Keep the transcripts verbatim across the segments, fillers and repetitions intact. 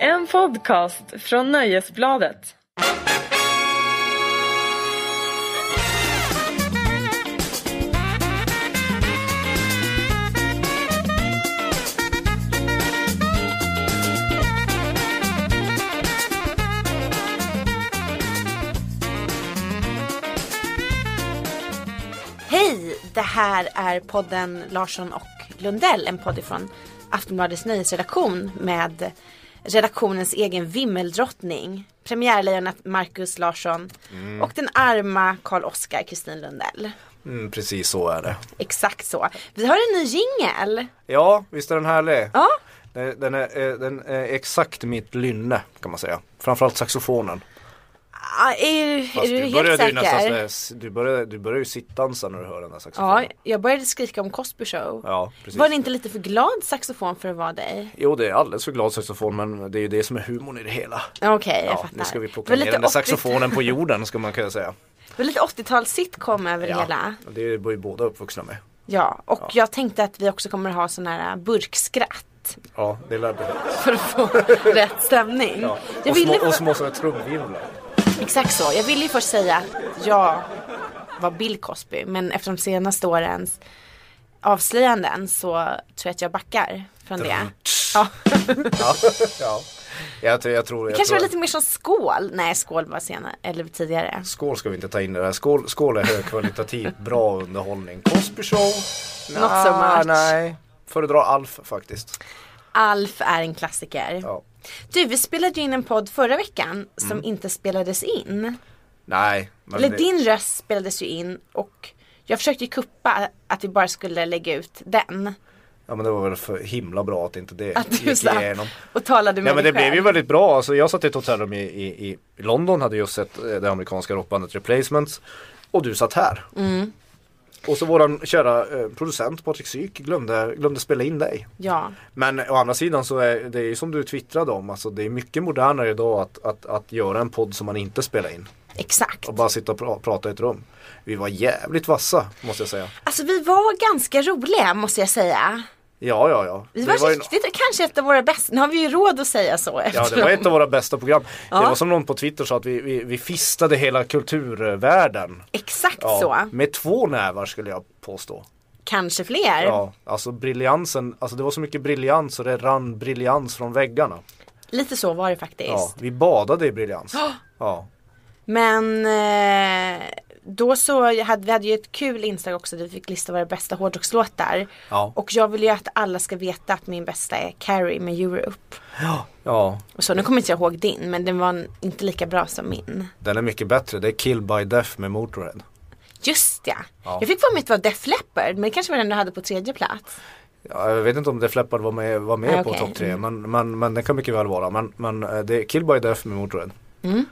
En podcast från Nöjesbladet. Hej, det här är podden Larsson och Lundell, en podd från Aftonbladets nöjesredaktion med redaktionens egen vimmeldrottning, premiärlejonet Marcus Larsson mm. och den arma Carl-Oskar Kristin Lundell. Mm, precis så är det. Exakt så. Vi har en ny jingle. Ja, visst är den härlig. Ja. Den, den, är, den är exakt mitt lynne, kan man säga. Framförallt saxofonen. Ah, är, Fast är du, du helt säker? Nästan, du, börjar, du börjar ju sittansa när du hör den där saxofonen. Ja, jag började skrika om Cosby Show. Ja, precis. Var det inte lite för glad saxofon för att vara dig? Jo, det är alldeles för glad saxofon, men det är ju det som är humorn i det hela. Okej, okay, jag ja, fattar. Nu ska vi plocka ner den där saxofonen på jorden, ska man kunna säga. Det var lite åttio-tals sitcom över ja, det hela. Det är ju båda uppvuxna med. Ja, och ja. Jag tänkte att vi också kommer ha sån här burkskratt. Ja, det lär behövas. För att få rätt stämning. Ja. Jag och, ville små, och små sådana trumvirvlar. Exakt så. Jag ville ju först säga att jag var Bill Cosby. Men efter de senaste årens avslöjanden så tror jag att jag backar från det. Ja. ja, ja. Jag, tror, jag tror, det jag kanske tror... var lite mer som Skål. Nej, Skål var senare. Eller tidigare. Skål ska vi inte ta in det där. Skål, skål är högkvalitativ, bra underhållning. Cosby Show. Not nah, so much. Nej, föredrar Alf faktiskt. Alf är en klassiker. Ja. Du, vi spelade ju in en podd förra veckan som mm. inte spelades in. Nej. Men Eller det... din röst spelades ju in och jag försökte ju kuppa att vi bara skulle lägga ut den. Ja, men det var väl för himla bra att inte det att du gick igenom. Och talade med ja, men det själv. blev ju väldigt bra. Alltså, jag satt i ett hotellrum i, i, i London, hade just sett det amerikanska rockbandet Replacements. Och du satt här. Mm. Och så våran kära eh, producent Patrik Syk glömde, glömde spela in dig. Ja. Men å andra sidan så är det ju som du twittrade om. Alltså, det är mycket modernare idag att, att, att göra en podd som man inte spelar in. Exakt. Och bara sitta och pra- prata i ett rum. Vi var jävligt vassa, måste jag säga. Alltså vi var ganska roliga, måste jag säga. Ja, ja, ja. Vi var, var riktigt, en... kanske ett av våra bästa. Nu har vi ju råd att säga så. Ja, det var ett av våra bästa program. Ja. Det var som någon på Twitter sa att vi, vi, vi fistade hela kulturvärlden. Exakt ja, så. Med två nävar skulle jag påstå. Kanske fler. Ja, alltså briljansen. Alltså det var så mycket briljans så det rann briljans från väggarna. Lite så var det faktiskt. Ja, vi badade i briljans. Oh. Ja. Men eh, då så hade vi hade ju ett kul inslag också där vi fick lista våra bästa hårdrockslåtar. Ja. Och jag vill ju att alla ska veta att min bästa är Carrie med Europe. Ja. Ja. Och så nu kommer inte jag ihåg din, men den var inte lika bra som min. Den är mycket bättre. Det är Kill by Death med Motörhead. Just ja. ja. Jag fick för mig att det var Def Leppard, men det kanske var den du hade på tredje plats. Ja, jag vet inte om Def Leppard var med, var med ah, på okay. topp tre, men, men, men det kan mycket väl vara. Men, men det är Kill by Death med Motörhead. Mm.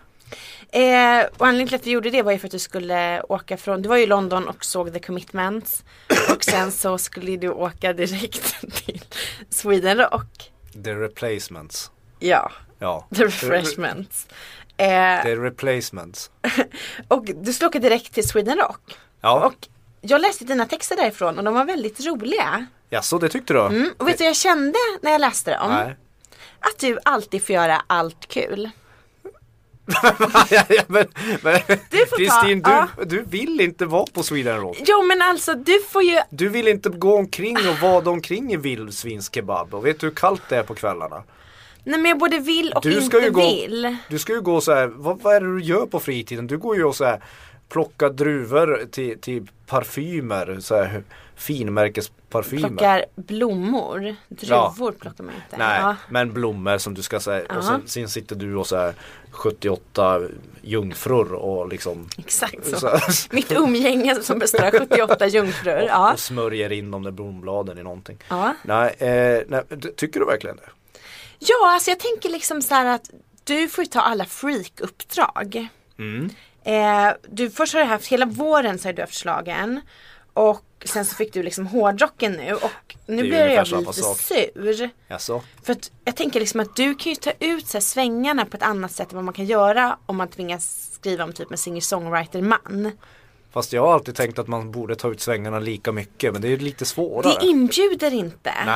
Eh, och anledningen till att vi gjorde det var ju för att du skulle åka från, du var ju i London och såg The Commitments och sen så skulle du åka direkt till Sweden Rock. The Replacements. Ja, ja. The Refreshments. Eh, The Replacements. Och du skulle åka direkt till Sweden Rock. Ja. Och jag läste dina texter därifrån och de var väldigt roliga. Ja, så det tyckte du? Mm, och vet du vad jag kände när jag läste dem? Nej. Att du alltid får göra allt kul. ja, ja, men, men Kristin, ta, du, ja. du vill inte vara på Sweden Rock. Jo, men alltså du får ju... Du vill inte gå omkring och vada omkring i vildsvinskebab. Och vet du hur kallt det är på kvällarna? Nej, men jag både vill och du inte ska ju gå, vill. Du ska ju gå så här, vad, vad är det du gör på fritiden? Du går ju och så här plocka druvor till, till parfymer, så här finmärkesparfymer. Plockar blommor, druvor ja. Plockar man inte. Nej, ja. men blommor som du ska säga. Och sen, sen sitter du och så här sjuttioåtta jungfrur och liksom. Exakt så. så mitt umgänge som består av sjuttioåtta jungfrur. Och, ja. och smörjer in de där blombladen i någonting. Ja. Nej, eh, nej, tycker du verkligen det? Ja, alltså jag tänker liksom så här att du får ta alla freak-uppdrag. Mm. Eh, du först har du haft hela våren så har du haft slagen. Och sen så fick du liksom hårdrocken nu. Och nu blir jag lite sur. Jaså? För att jag tänker liksom att du kan ju ta ut så här svängarna på ett annat sätt än vad man kan göra om man tvingas skriva om typ en singer-songwriter-man. Fast jag har alltid tänkt att man borde ta ut svängarna lika mycket. Men det är lite svårare. Det inbjuder inte. Nej.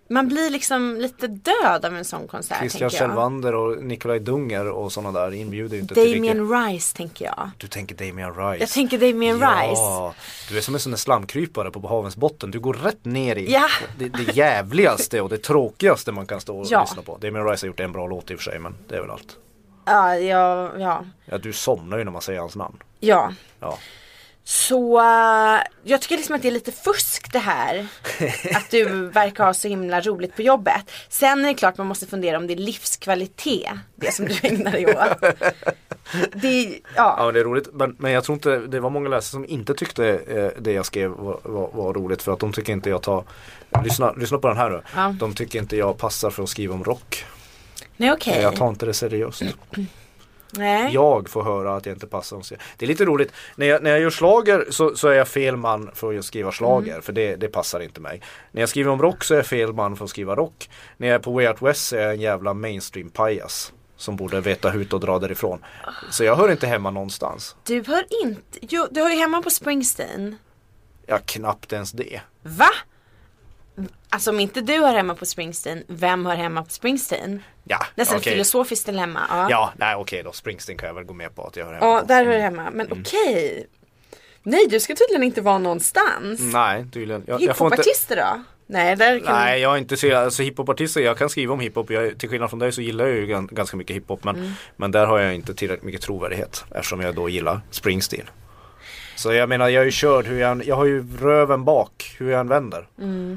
man blir liksom lite död av en sån konsert. Christian Kjellvander och Nikolaj Dunger och sådana där inbjuder ju inte Damien till Rice tänker jag. Du tänker Damien Rice. Jag tänker Damien ja, Rice. Du är som en sån där slamkrypare på havens botten. Du går rätt ner i ja. det, det jävligaste och det tråkigaste man kan stå och ja. lyssna på. Damien Rice har gjort en bra låt i och för sig, men det är väl allt. Ja, ja, ja. Ja, du somnar ju när man säger hans namn. Ja. Ja. Så uh, jag tycker liksom att det är lite fusk det här. Att du verkar ha så himla roligt på jobbet. Sen är det klart man måste fundera om det är livskvalitet, det som du ägnar dig åt. Det, ja. Ja, men det är roligt. Men, men jag tror inte, det var många läsare som inte tyckte eh, det jag skrev var, var, var roligt. För att de tycker inte jag tar, lyssna, lyssna på den här nu. Ja. De tycker inte jag passar för att skriva om rock. Nej, okej. Okay. Jag tar inte det seriöst. Nej. Jag får höra att jag inte passar. Det är lite roligt. När jag, när jag gör slager så, så är jag fel man för att skriva slager. Mm. För det, det passar inte mig. När jag skriver om rock så är jag fel man för att skriva rock. När jag är på Way Out West så är jag en jävla mainstream pajas som borde veta hut och dra därifrån. Så jag hör inte hemma någonstans. Du hör inte... Jo, du hör ju hemma på Springsteen. Ja, knappt ens det. Va? Alltså om inte du hör hemma på Springsteen, vem hör hemma på Springsteen? Ja, nästan okay. ett filosofiskt dilemma. Ja, ja nej okej okay, då. Springsteen kan jag väl gå med på att jag hör hemma ja, på. där hör jag hemma. Men mm. okej. Okay. Nej, du ska tydligen inte vara någonstans. Nej, tydligen. Jag, hiphopartister inte... då? Nej, där kan... Nej, jag är inte så alltså, hiphopartister. Jag kan skriva om hiphop. Jag, till skillnad från dig så gillar jag ju ganska mycket hiphop. Men, mm. men där har jag inte tillräckligt mycket trovärdighet. Eftersom jag då gillar Springsteen. Så jag menar, jag är ju körd hur jag, jag har ju röven bak hur jag än vänder. Mm.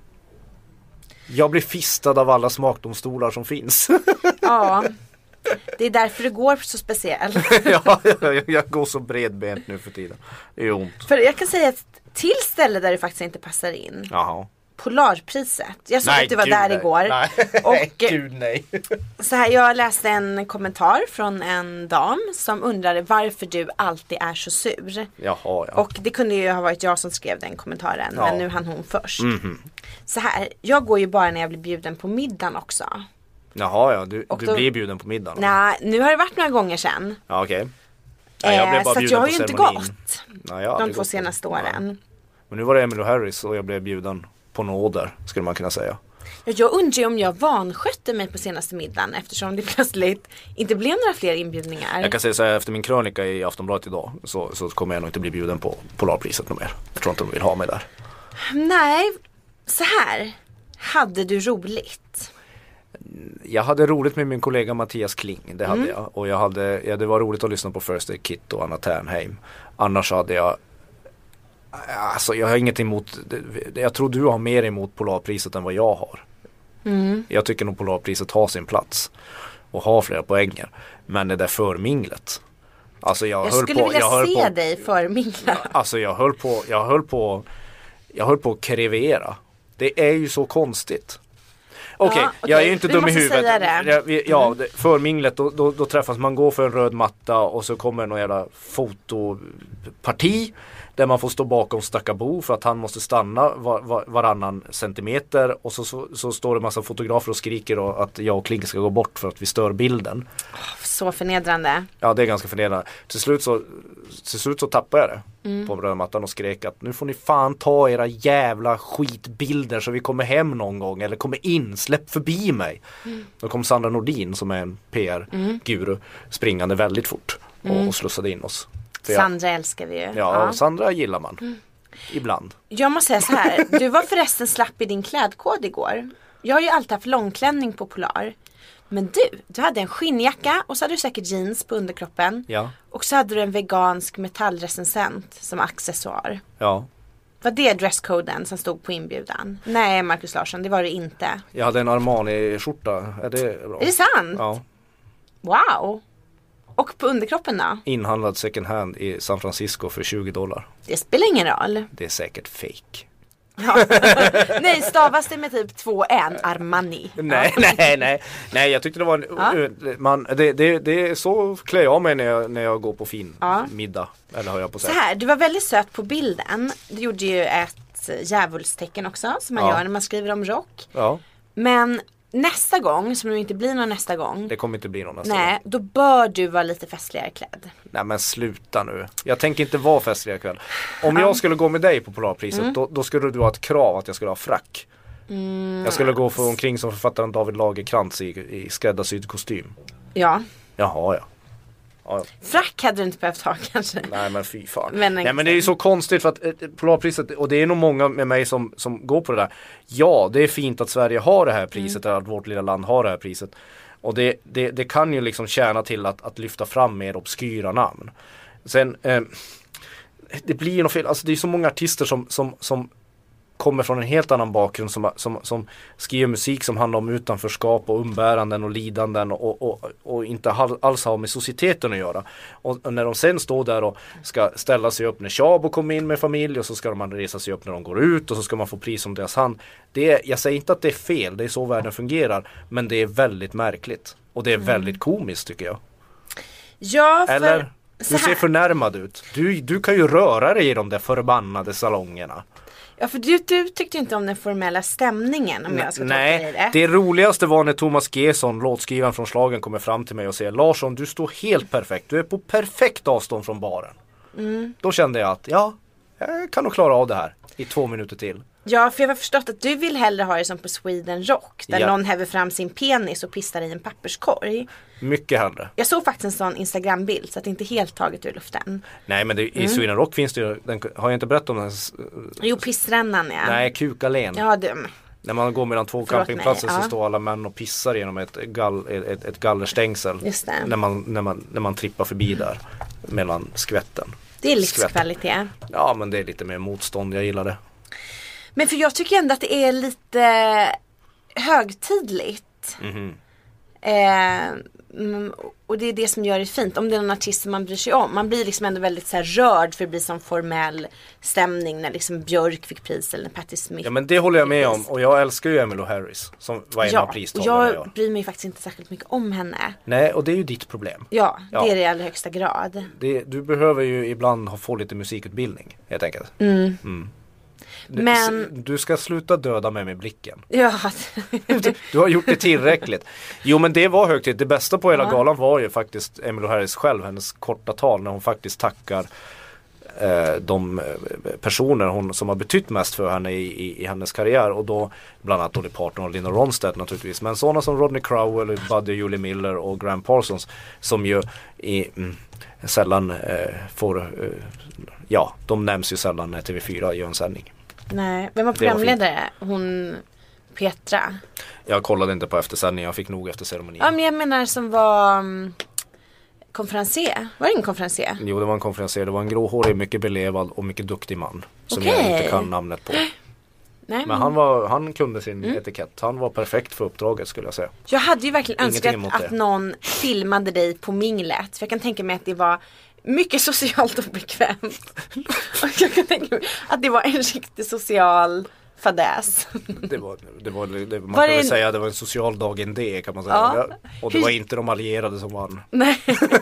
Jag blir fistad av alla smakdomstolar som finns. Ja, det är därför det går så speciellt. Ja, jag, jag går så bredbent nu för tiden. Det är ont. För jag kan säga att till ställe där det faktiskt inte passar in. Jaha. Polarpriset. Jag såg nej, att du var gud, där nej. igår. Nej. Och gud nej. Så här, jag läste en kommentar från en dam som undrade varför du alltid är så sur. Jaha, ja. Och det kunde ju ha varit jag som skrev den kommentaren. Ja. Men nu hann hon först. Mm-hmm. Så här, jag går ju bara när jag blir bjuden på middagen också. Jaha, ja. Du, och du då, blir bjuden på middagen. Nej, nu har det varit några gånger sedan. Ja, okej. Okay. Ja, jag blev bara så att jag har ju inte gått. Ja, ja, de två gått senaste på. åren. Ja. Men nu var det Emmylou Harris och jag blev bjuden på nåder, skulle man kunna säga. Ja, jag undrar ju om jag vanskötte mig på senaste middagen eftersom det plötsligt inte blev några fler inbjudningar. Jag kan säga så här, efter min krönika i Aftonbladet idag så, så kommer jag nog inte bli bjuden på Polarpriset något mer. Jag tror inte de vill ha mig där. Nej, så här. Hade du roligt? Jag hade roligt med min kollega Mattias Kling, det hade mm. jag. Och jag hade, ja, det var roligt att lyssna på First Aid Kit och Anna Ternheim. Annars hade jag Alltså jag har inget emot, jag tror du har mer emot Polarpriset än vad jag har. Mm. Jag tycker nog Polarpriset har sin plats och har flera poänger. Men det där förminglet. Alltså jag, jag höll skulle på, vilja jag se på, dig förmingla. Alltså jag höll på, jag höll på, jag höll på att krevera. Det är ju så konstigt. Okej, okay, ja, okay. Jag är ju inte vi dum i huvudet. Det. Ja, mm. förminglet, då, då, då träffas man, går för en röd matta och så kommer någon jävla fotoparti där man får stå bakom Stackabo för att han måste stanna var, var, varannan centimeter och så, så, så står det massa fotografer och skriker och att jag och Klink ska gå bort för att vi stör bilden. Så förnedrande. Ja, det är ganska förnedrande. Till slut så, till slut så tappade jag det mm. på röda mattan och skrek att nu får ni fan ta era jävla skitbilder så vi kommer hem någon gång eller kommer in, släpp förbi mig. Mm. Då kom Sandra Nordin som är en P R-guru mm. springande väldigt fort och, mm. och slussade in oss. Sandra älskar vi ju. Ja, ja. Sandra gillar man. Mm. Ibland. Jag måste säga så här. Du var förresten slapp i din klädkod igår. Jag har ju alltid haft långklänning på Polar. Men du, du hade en skinnjacka och så hade du säkert jeans på underkroppen. Ja. Och så hade du en vegansk metallrecensent som accessoar. Ja. Var det dresscoden som stod på inbjudan? Nej, Marcus Larsson, det var det inte. Jag hade en Armani-skjorta. Är det bra? Är det sant? Ja. Wow. Och på underkroppen då? Inhandlad second hand i San Francisco för tjugo dollar. Det spelar ingen roll. Det är säkert fake. Ja. Nej, stavas det med typ två n Armani. Nej, nej, nej. Nej, jag tyckte det var en, ja. man, det, det, det är så klär jag mig när jag, när jag går på fin ja. middag. Eller har jag på sig. Så här, du var väldigt söt på bilden. Du gjorde ju ett djävulstecken också som man ja. gör när man skriver om rock. Ja. Men nästa gång, som det inte blir någon nästa gång. Det kommer inte bli någon nästa nej, gång. Då bör du vara lite festligare klädd. Nej men sluta nu. Jag tänker inte vara festligare kväll. Om ja. jag skulle gå med dig på Polarpriset, mm. då, då skulle du ha ett krav att jag skulle ha frack. Mm. Jag skulle gå för omkring som författaren David Lagerkrantz i, i skräddarsydd kostym. Ja. Jaha, ja. Ja, ja. Frack hade du inte behövt ha kanske. Nej men fy fan. Men, Nej men det är ju så konstigt för att eh, Polarpriset, och det är nog många med mig som, som går på det där. Ja, det är fint att Sverige har det här priset, mm. eller att vårt lilla land har det här priset. Och det, det, det kan ju liksom tjäna till att, att lyfta fram mer obskyra namn. Sen, eh, det blir ju något fel, alltså det är så många artister som, som, som kommer från en helt annan bakgrund som, som, som skriver musik som handlar om utanförskap och umbäranden och lidanden och, och, och inte alls har med societeten att göra. Och när de sen står där och ska ställa sig upp när Chabo kommer in med familj och så ska man resa sig upp när de går ut och så ska man få pris om deras hand. Det är, jag säger inte att det är fel, det är så världen fungerar, men det är väldigt märkligt. Och det är mm. väldigt komiskt tycker jag. Ja, för... Eller? Du ser förnärmad ut. Du, du kan ju röra dig i de där förbannade salongerna. Ja, för du, du tyckte inte om den formella stämningen om jag ska Nej, tolka dig det. det roligaste var när Thomas Gesson, låtskrivaren från Slagen, kommer fram till mig och säger: Larsson, du står helt perfekt. Du är på perfekt avstånd från baren. Mm. Då kände jag att, ja, jag kan nog klara av det här i två minuter till. Ja, för jag har förstått att du vill hellre ha det som på Sweden Rock. Där ja. någon häver fram sin penis och pissar i en papperskorg. Mycket hellre. Jag såg faktiskt en sån Instagram-bild så att det inte är helt taget ur luften. Nej, men det, i mm. Sweden Rock finns det ju, den, har jag inte berättat om den? Jo, pissrännan ja. Nej, Kukalen. Ja, det... När man går mellan två Förlåt campingplatser mig, så ja. står alla män och pissar genom ett, gall, ett, ett gallerstängsel. Just det. När man, när, man, när man trippar förbi där mellan skvätten. Det är livskvalitet. Skvätten. Ja, men det är lite mer motstånd, jag gillar det. Men för jag tycker ändå att det är lite högtidligt. Mm-hmm. Eh, och det är det som gör det fint. Om det är en artist som man bryr sig om. Man blir liksom ändå väldigt så här rörd för det blir som formell stämning när liksom Björk fick pris eller när Patti Smith. Ja, men det håller jag med om. Och jag älskar ju Emmylou Harris som var en ja, av pristagarna. Och jag bryr mig faktiskt inte särskilt mycket om henne. Nej, och det är ju ditt problem. Ja, det ja. är det i allra högsta grad. Det, du behöver ju ibland få lite musikutbildning, helt enkelt. Mm. Mm. Men... Du ska sluta döda mig med blicken. Ja. du, du har gjort det tillräckligt. Jo, men det var högtid. Det bästa på hela ja. galan var ju faktiskt Emmylou Harris själv, hennes korta tal när hon faktiskt tackar eh, de personer hon, som har betytt mest för henne i, i, i hennes karriär. Och då bland annat Dolly Parton och Lina Ronstadt naturligtvis. Men sådana som Rodney Crowell, Buddy, Julie Miller och Graham Parsons som ju i, mm, sällan eh, får eh, ja, de nämns ju sällan när T V fyra gör en sändning. Nej, vem var programledare? Hon Petra. Jag kollade inte på eftersändningen, jag fick nog efter ceremonin. Ja, men jag menar som var um, konferencier. Var det ingen konferencier? Jo, det var en konferencier. Det var en gråhårig, mycket belevad och mycket duktig man. Som okay. jag inte kan namnet på. Nej, men, men han, var, han kunde sin mm. etikett. Han var perfekt för uppdraget skulle jag säga. Jag hade ju verkligen önskat att någon filmade dig på minglet. För jag kan tänka mig att det var mycket socialt obekvämt. Och jag kan tänka mig att det var en riktig social fadäs. Det var, det var, det, man var kan det väl en... säga att det var en social dag en D kan man säga. Ja. Och det var inte de allierade som vann. Nej.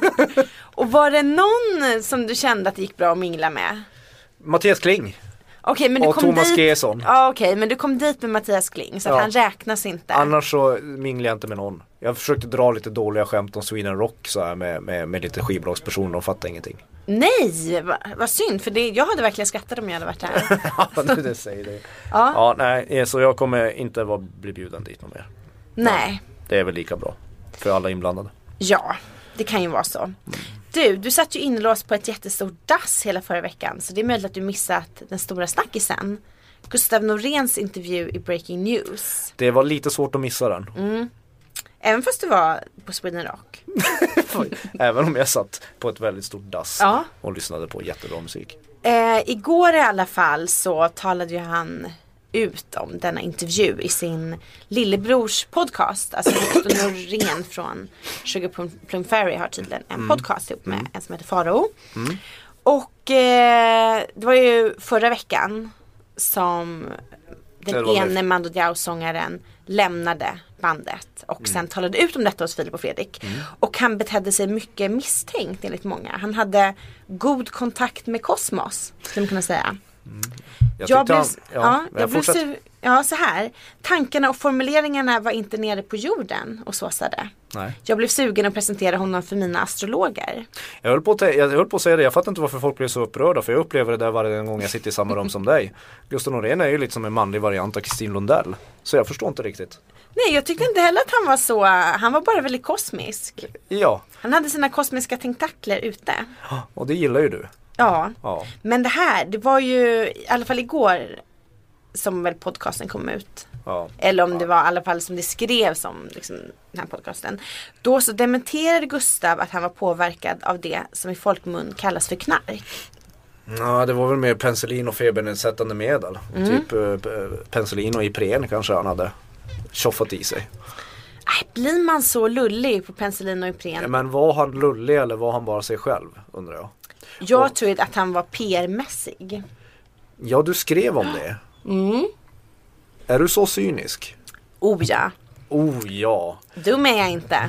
Och var det någon som du kände att det gick bra att mingla med? Mattias Kling. Okay, men du och kom Thomas dit... Gesson. Ja, okej, okay, men du kom dit med Mattias Kling så att ja. han räknas inte. Annars så minglar jag inte med någon. Jag försökte dra lite dåliga skämt om Sweden Rock så här med, med, med lite skivbolagspersoner, de fattar ingenting. Nej, vad va synd, för det, jag hade verkligen skrattat om jag hade varit där. Ja, det, det säger det. Ja. Ja, nej, så jag kommer inte vara, bli bjuden dit någon mer. Nej. Ja, det är väl lika bra för alla inblandade. Ja, det kan ju vara så. Mm. Du, du satt ju inlåst på ett jättestort dass hela förra veckan. Så det är möjligt att du missat den stora snackisen. Gustav Noréns intervju i Breaking News. Det var lite svårt att missa den. Mm. Även fast du var på Sweden Rock. Även om jag satt på ett väldigt stort dass ja. och lyssnade på jättebra musik. Eh, igår i alla fall så talade ju han ut om denna intervju i sin lillebrors podcast. Alltså Gustav Norén från Sugar Plum, Plum Fairy har tydligen en mm. podcast ihop med mm. en som heter Faro. Mm. Och eh, det var ju förra veckan som den ene Mando Diao-sångaren lämnade bandet och mm. sen talade ut om detta hos Filip och Fredrik. Mm. Och han betedde sig mycket misstänkt enligt många. Han hade god kontakt med Kosmos, skulle man kunna säga. Mm. Jag, jag blev, han, ja, ja, jag jag blev så, ja, så här. Tankarna och formuleringarna var inte nere på jorden och såsade. Nej. Jag blev sugen att presentera honom för mina astrologer. Jag höll, på att, jag höll på att säga det, jag fattar inte varför folk blir så upprörda, för jag upplever det där varje gång jag sitter i samma rum som dig. Gustav Norén är ju lite som en manlig variant av Kristin Lundell. Så jag förstår inte riktigt. Nej, jag tyckte inte heller att han var så, han var bara väldigt kosmisk. Ja. Han hade sina kosmiska tentakler ute. Och det gillar ju du. Ja. Ja. Men det här, det var ju i alla fall igår som väl podcasten kom ut. Ja. Eller om ja. det var i alla fall som det skrevs om liksom, den här podcasten. Då så dementerade Gustav att han var påverkad av det som i folkmun kallas för knark. Ja, det var väl mer penicillin och febernedsättande medel. Mm. Typ uh, penicillin och Ipren kanske han hade tjoffat i sig. Aj, blir man så lullig på penicillin och Ipren? Ja, men var han lullig eller var han bara sig själv, undrar jag. Jag och, tror att han var P R-mässig. Ja, du skrev om det. Mm. Är du så cynisk? Oh ja. Oh ja. Dum är jag inte.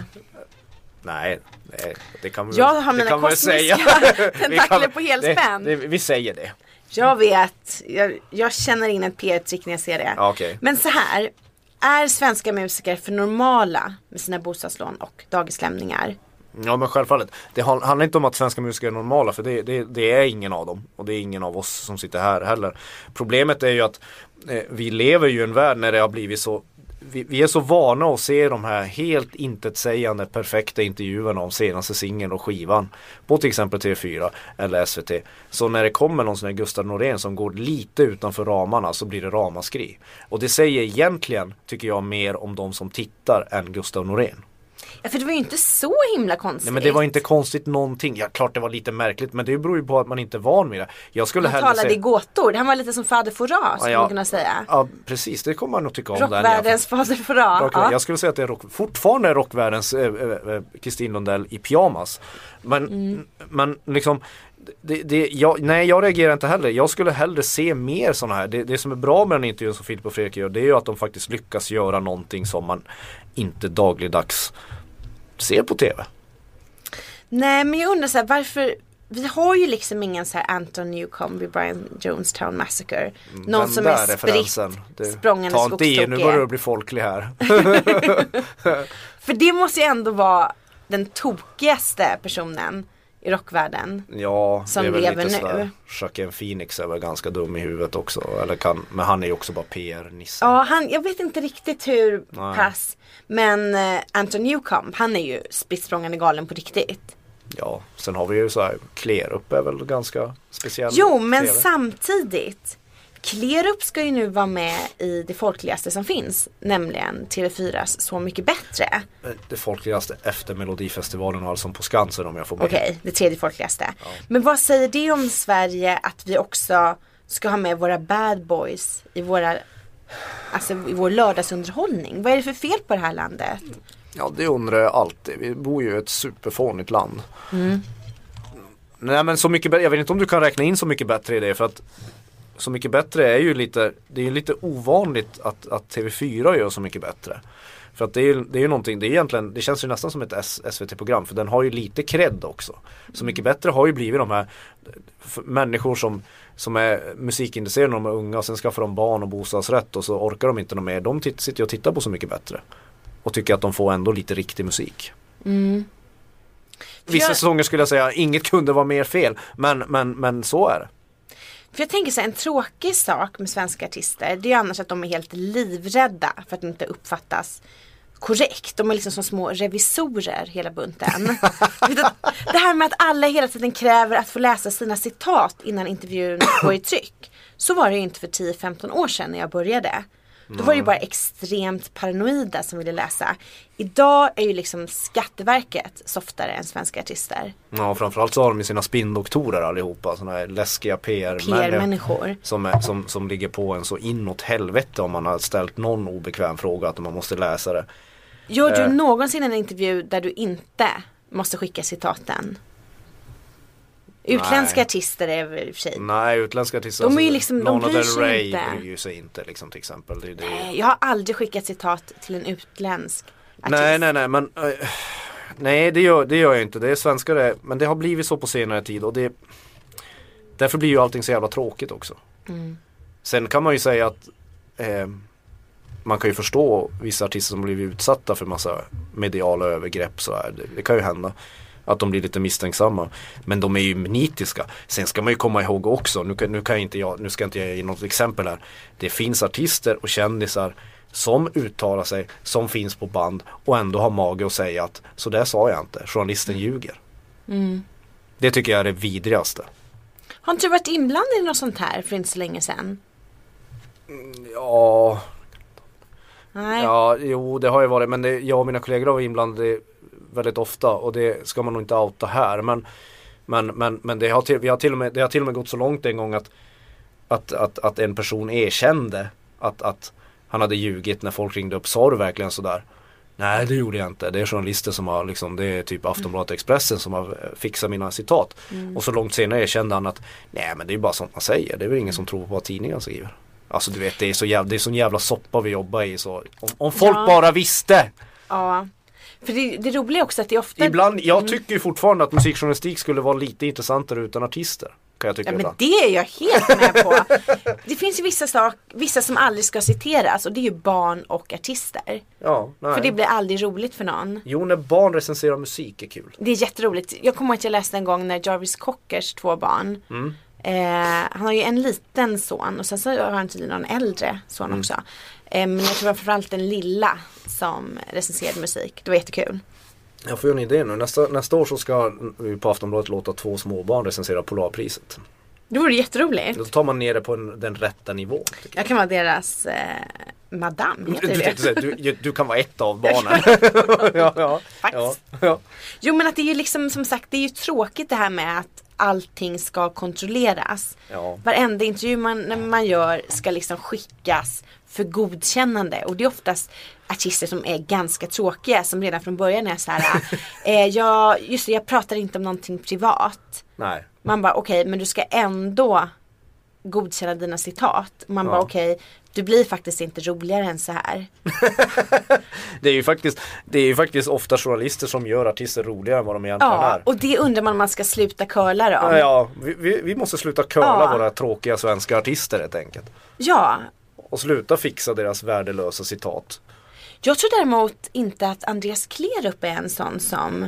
Nej, nej det kan vi Jag väl, har det mina kan vi säga. kosmiska tentakler på helspänn. Det, det, vi säger det. Jag vet. Jag, jag känner in ett P R-trick när jag ser det. Ja, okay. Men så här. Är svenska musiker för normala med sina bostadslån och dagislämningar? Ja, men självfallet. Det handlar inte om att svenska musiker är normala, för det, det, det är ingen av dem. Och det är ingen av oss som sitter här heller. Problemet är ju att eh, vi lever ju i en värld när det har blivit så... Vi, vi är så vana att se de här helt intetsägande perfekta intervjuerna om senaste singeln och skivan på till exempel T V fyra eller S V T. Så när det kommer någon sån här Gustav Norén som går lite utanför ramarna, så blir det ramaskri. Och det säger egentligen, tycker jag, mer om de som tittar än Gustav Norén. Ja, för det var ju inte så himla konstigt. Nej, men det var inte konstigt någonting. Ja, klart det var lite märkligt, men det beror ju på att man inte är van med det. Jag skulle han talade säga... i gåtor. Han var lite som Fader Fouras, skulle ja, man kunna säga. Ja, precis. Det kommer man nog tycka om. Rockvärldens Fader Fouras. Rock, ja. Jag skulle säga att det är rock, fortfarande är rockvärldens Kristin äh, äh, Lundell i pyjamas. Men, mm. men liksom... Det, det, jag, nej, jag reagerar inte heller. Jag skulle hellre se mer sådana här. Det, det som är bra med den intervjun som Filip och Fredrik gör, det är ju att de faktiskt lyckas göra någonting som man inte dagligdags ser på T V. Nej, men jag undrar så här, varför... Vi har ju liksom ingen så här Anton Newcomb vid Brian Jonestown Massacre. Någon den som är spritt, språngande ta inte i, nu börjar du bli folklig här. För det måste ju ändå vara den tokigaste personen i rockvärlden. Ja, som det är väl lever lite nu. Sådär. Joaquin Phoenix är väl ganska dum i huvudet också. Eller kan, men han är ju också bara P R-nisse. Ja, han, jag vet inte riktigt hur Nej. pass. Men uh, Anton Newcomb, han är ju spritt språngande galen på riktigt. Ja, sen har vi ju så här, Klerup är väl ganska speciell. Jo, men T V. Samtidigt, Klerup ska ju nu vara med i det folkligaste som finns, nämligen T V fyras Så mycket bättre. Det folkligaste efter Melodifestivalen och alltså på Skansen, om jag får med. Okej, okay, det tredje folkligaste. Ja. Men vad säger det om Sverige att vi också ska ha med våra bad boys i våra, alltså i vår lördagsunderhållning? Vad är det för fel på det här landet? Ja, det undrar jag alltid. Vi bor ju i ett superfånigt land. Mm. Nej, men Så mycket bättre. Jag vet inte om du kan räkna in Så mycket bättre i det, för att Så mycket bättre är ju lite, det är ju lite ovanligt att, att T V fyra gör Så mycket bättre. För att det är, det är ju någonting, det är egentligen, det känns ju nästan som ett S V T-program, för den har ju lite cred också. Så mycket bättre har ju blivit de här människor som, som är musikintresserade när de är unga, och sen skaffar de barn och bostadsrätt, och så orkar de inte något mer. De titt, sitter och tittar på Så mycket bättre. Och tycker att de får ändå lite riktig musik. Mm. Vissa jag... säsonger skulle jag säga, inget kunde vara mer fel. Men, men, men så är det. För jag tänker så här, en tråkig sak med svenska artister, det är ju annars att de är helt livrädda för att inte uppfattas korrekt. De är liksom som små revisorer hela bunten. Det här med att alla hela tiden kräver att få läsa sina citat innan intervjun går i tryck. Så var det ju inte för tio femton år sedan när jag började. Då var det ju bara extremt paranoida som ville läsa. Idag är ju liksom Skatteverket softare än svenska artister. Ja, framförallt så har de ju sina spindoktorer allihopa. Såna här läskiga P R-människor. Som, är, som, som ligger på en så inåt helvete om man har ställt någon obekväm fråga att man måste läsa det. Gör du eh. någonsin en intervju där du inte måste skicka citaten? Utländska Nej. artister är väl i och för sig. Nej, utländska artister. De är ju liksom, de bryr sig Ray inte. bryr ju sig inte liksom, till exempel. Det, det... Nej, jag har aldrig skickat citat till en utländsk artist. Nej, nej, nej, men uh, nej, det gör, det gör jag inte. Det är svenskare, men det har blivit så på senare tid, och det därför blir ju allting så jävla tråkigt också. Mm. Sen kan man ju säga att eh, man kan ju förstå vissa artister som blivit utsatta för massa mediala övergrepp så här. Det, det kan ju hända att de blir lite misstänksamma, men de är ju nitiska. Sen ska man ju komma ihåg också, nu kan, nu kan jag inte jag, nu ska inte jag ge något exempel här. Det finns artister och kändisar som uttalar sig, som finns på band och ändå har mage att säga att så där sa jag inte, journalisten ljuger. Mm. Det tycker jag är det vidrigaste. Har inte du varit inblandad i något sånt här för inte så länge sedan? Ja, Nej. ja, jo det har ju varit, men det, jag och mina kollegor har varit inblandade väldigt ofta och det ska man nog inte outa här, men men, men, men det, har till, vi har till och med, det har till och med gått så långt en gång att, att, att, att en person erkände att, att han hade ljugit när folk ringde upp. Sa du verkligen sådär? Nej, det gjorde jag inte. Det är journalister som har liksom, det är typ Aftonbladet Expressen som har fixat mina citat. Mm. Och så långt senare erkände han att nej, men det är bara sånt man säger. Det är väl ingen som tror på vad tidningen skriver. Alltså du vet, det är så jävla, det är sån jävla soppa vi jobbar i. Så, om, om folk ja. bara visste. Ja. För det, det roliga är också att det är ofta... Ibland, jag mm. tycker ju fortfarande att musikjournalistik skulle vara lite intressantare utan artister. Kan jag tycka ja, men ibland. det är jag helt med på. Det finns ju vissa, sak, vissa som aldrig ska citeras och det är ju barn och artister. Ja, nej. För det blir aldrig roligt för någon. Jo, när barn recenserar musik är kul. Det är jätteroligt. Jag kommer ihåg att jag läste en gång när Jarvis Cockers två barn. Mm. Eh, han har ju en liten son och sen så har han tydligen någon äldre son mm. också. Eh, men jag tror framförallt den lilla som recenserade musik. Det var jättekul. Jag får ju en idé nu. Nästa, nästa år så ska vi på Aftonbladet låta två småbarn recensera Polarpriset. Det vore jätteroligt. Då tar man ner det på en, den rätta nivån. Jag. jag kan vara deras eh, madame. Du, det. Du, du, du kan vara ett av barnen. ja, ja, Faktiskt. Ja, ja. Jo, men att det är ju liksom, som sagt, det är ju tråkigt det här med att allting ska kontrolleras. Ja. Varenda intervju man, man gör ska liksom skickas för godkännande. Och det är oftast artister som är ganska tråkiga som redan från början är så här eh, jag, just det, jag pratar inte om någonting privat. Nej. Man bara okej, okay, men du ska ändå godkänna dina citat. Man ja. bara okej, okay, du blir faktiskt inte roligare än så här. det är ju faktiskt det är ju faktiskt ofta journalister som gör artister roligare än vad de egentligen ja, är. Och det undrar man om man ska sluta curla då. Ja, ja vi, vi, vi måste sluta curla ja. våra tråkiga svenska artister helt enkelt. Ja. Och sluta fixa deras värdelösa citat. Jag tror däremot inte att Andreas Klerup är en sån som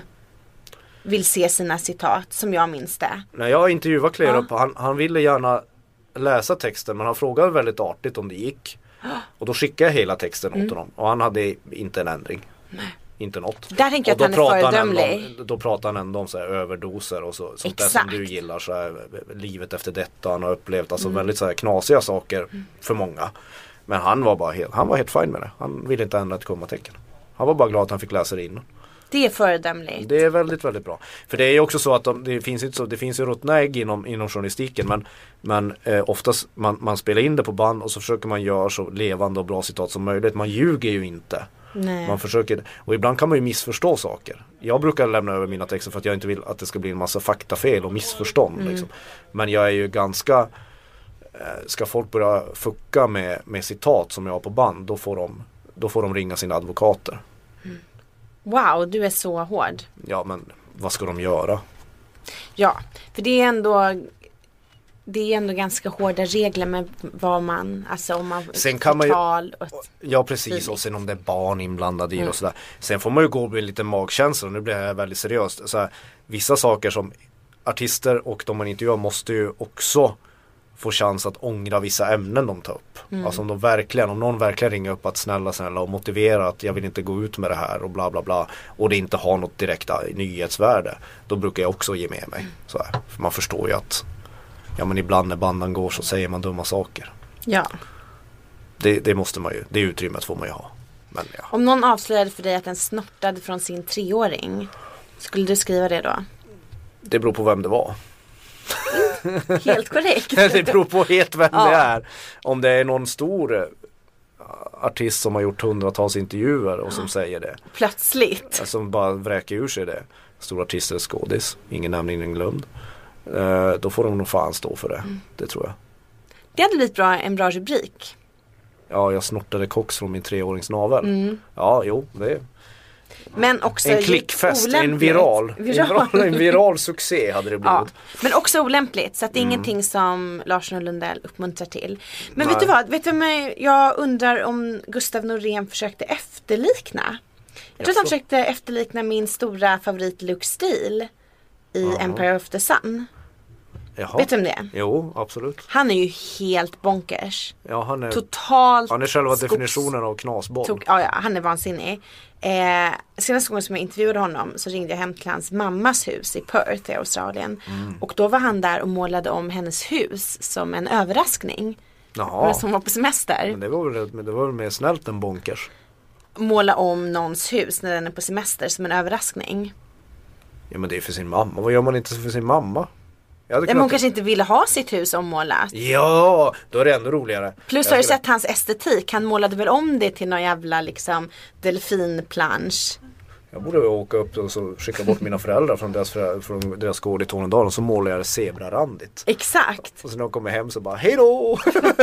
vill se sina citat som jag minns det. När jag intervjuade Klerup, ja. han, han ville gärna läsa texten men han frågade väldigt artigt om det gick. Och då skickade jag hela texten mm. åt honom. Och han hade inte en ändring. Nej. Inte något. Där tänker jag att han är föredömlig. Då pratar han ändå om så här överdoser och så, sånt där som du gillar. Så här, livet efter detta han har upplevt. Alltså mm. väldigt så här knasiga saker mm. för många. Men han var bara helt, han var helt fin med det. Han ville inte ändra ett kommatecken. Han var bara glad att han fick läsa det innan. Det är föredömligt. Det är väldigt, väldigt bra. För det är ju också så att de, det finns inte så, det finns ju ruttna ägg inom, inom journalistiken. Men, men eh, oftast man, man spelar in det på band och så försöker man göra så levande och bra citat som möjligt. Man ljuger ju inte. Nej. Man försöker, och ibland kan man ju missförstå saker. Jag brukar lämna över mina texter för att jag inte vill att det ska bli en massa faktafel och missförstånd. Mm. Liksom. Men jag är ju ganska... Ska folk börja fucka med, med citat som jag har på band, då får de, då får de ringa sina advokater. Mm. Wow, du är så hård. Ja, men vad ska de göra? Ja, för det är ändå det är ändå ganska hårda regler med vad man, alltså om man sen kan man ju, och ja precis, och sen om det är barn inblandade i mm. och sådär. Sen får man ju gå med lite magkänsla, nu blir jag väldigt seriöst. Så här, vissa saker som artister och de man intervjuar måste ju också få chans att ångra vissa ämnen de tar upp. Mm. Alltså om de verkligen, om någon verkligen ringer upp att snälla snälla och motivera att jag vill inte gå ut med det här och bla bla bla och det inte har något direkt nyhetsvärde, då brukar jag också ge med mig. Mm. Så här. För man förstår ju att ja men ibland när bandan går så säger man dumma saker. Ja. Det, det måste man ju, det utrymmet får man ju ha. Men, ja. Om någon avslöjade för dig att den snortade från sin treåring, skulle du skriva det då? Det beror på vem det var. Helt korrekt. Det beror på helt vem ja. det är. Om det är någon stor artist som har gjort hundratals intervjuer och som ja. säger det. Plötsligt. Som bara vräker ur sig det. Stor artist eller skådis. Ingen nämnd, ingen glömd. Uh, då får de nog fan stå för det. Mm. Det tror jag. Det hade blivit bra, en bra rubrik. Ja, jag snortade koks från min treårings navel. Mm. Ja, jo, det Men också en klickfest, en viral, viral. En, en viral succé hade det blivit. Ja, men också olämpligt, så att det är Mm. ingenting som Larsson och Lundell uppmuntrar till. Men Nej. vet du vad, vet du vad jag undrar om Gustav Norén försökte efterlikna? Jag tror att han Jaså? försökte efterlikna min stora favorit Luke Steele i Jaha. Empire of the Sun. Jaha. Vet du om det? Jo, absolut. Han är ju helt bonkers. Ja, han är, Totalt han är själva skogs- definitionen av knasboll. Tog, ja, ja, han är vansinnig. Eh, senaste gången som jag intervjuade honom så ringde jag hem till hans mammas hus i Perth i Australien. Mm. Och då var han där och målade om hennes hus som en överraskning. Jaha. Som var på semester. Men det var väl, men det var väl mer snällt än bonkers. Måla om någons hus när den är på semester som en överraskning. Ja, men det är för sin mamma. Vad gör man inte för sin mamma? Jag hade Men hon kunnat... kanske inte ville ha sitt hus ommålat. Ja, då är det ännu roligare. Plus Jag har du skulle- sett hans estetik. Han målade väl om det till någon jävla liksom delfinplansch. Jag borde åka upp och så skicka bort mina föräldrar från deras, föräldrar, från deras gård i Tornedalen och så målar jag det zebrarandigt. Exakt. Och sen när de kommer hem så bara, hej då!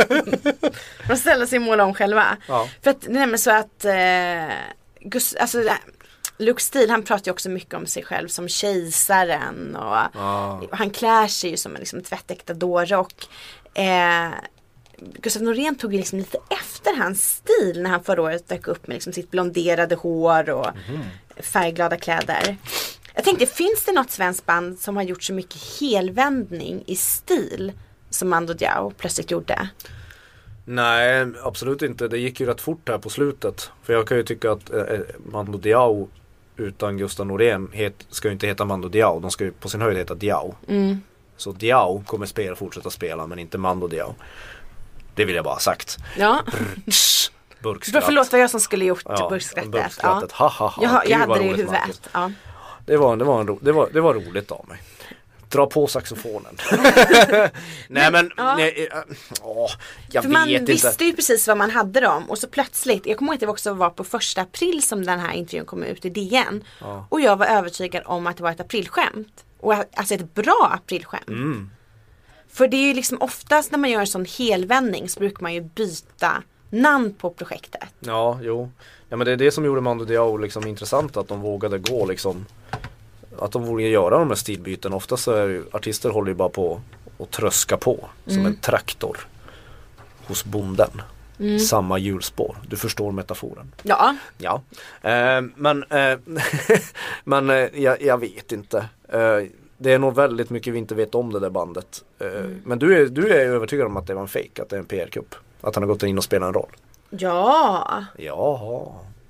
De ställer sig och målar om själva. Ja. För att det är nämligen så att eh, Gus, alltså, äh, Luke Steele, han pratar ju också mycket om sig själv som kejsaren. Och, Ja. och han klär sig ju som en liksom, tvättäkta dårock. Eh, Gustav Norén tog ju liksom lite efter hans stil när han förra året dök upp med liksom sitt blonderade hår och Mm. färgglada kläder. Jag tänkte, finns det något svenskt band som har gjort så mycket helvändning i stil som Mando Diao plötsligt gjorde? Nej, absolut inte. Det gick ju rätt fort här på slutet. För jag kan ju tycka att eh, Mando Diao utan Gustav Norén het, ska ju inte heta Mando Diao. De ska ju på sin höjd heta Diao. Mm. Så Diao kommer spela, fortsätta spela, men inte Mando Diao. Det vill jag bara ha sagt. Ja. Brrrts, burkskratt. Förlåt, var jag som skulle gjort Ja, burkskrattet. burkskrattet. Ha, ha, ha. Jag, har- Gud, jag vad hade det i roligt, Marcus. huvudet. Ja. Det var, det, var en ro, det, var, det var roligt av mig. Dra på saxofonen. Nej men, ja. nej, äh, åh, jag För vet man inte. visste ju precis vad man hade dem. Och så plötsligt, jag kommer ihåg att det också var på första april som den här intervjun kom ut i D N. Ja. Och jag var övertygad om att det var ett aprilskämt. Och alltså ett bra aprilskämt. Mm. För det är ju liksom oftast när man gör en sån helvändning så brukar man ju byta namn på projektet. Ja, jo. Ja, men det är det som gjorde Mando Diao liksom intressant, att de vågade gå liksom, att de vågade göra de här stilbyten. Ofta så är ju, artister håller ju bara på och tröska på som Mm. en traktor hos bonden. Mm. Samma hjulspår. Du förstår metaforen. Ja, Ja, eh, men, eh, men eh, jag, jag vet inte. Eh, det är nog väldigt mycket vi inte vet om det där bandet. Eh, Mm. Men du är, du är övertygad om att det var en fake, att det är en P R-kupp. Att han har gått in och spelat en roll. ja, Jaha.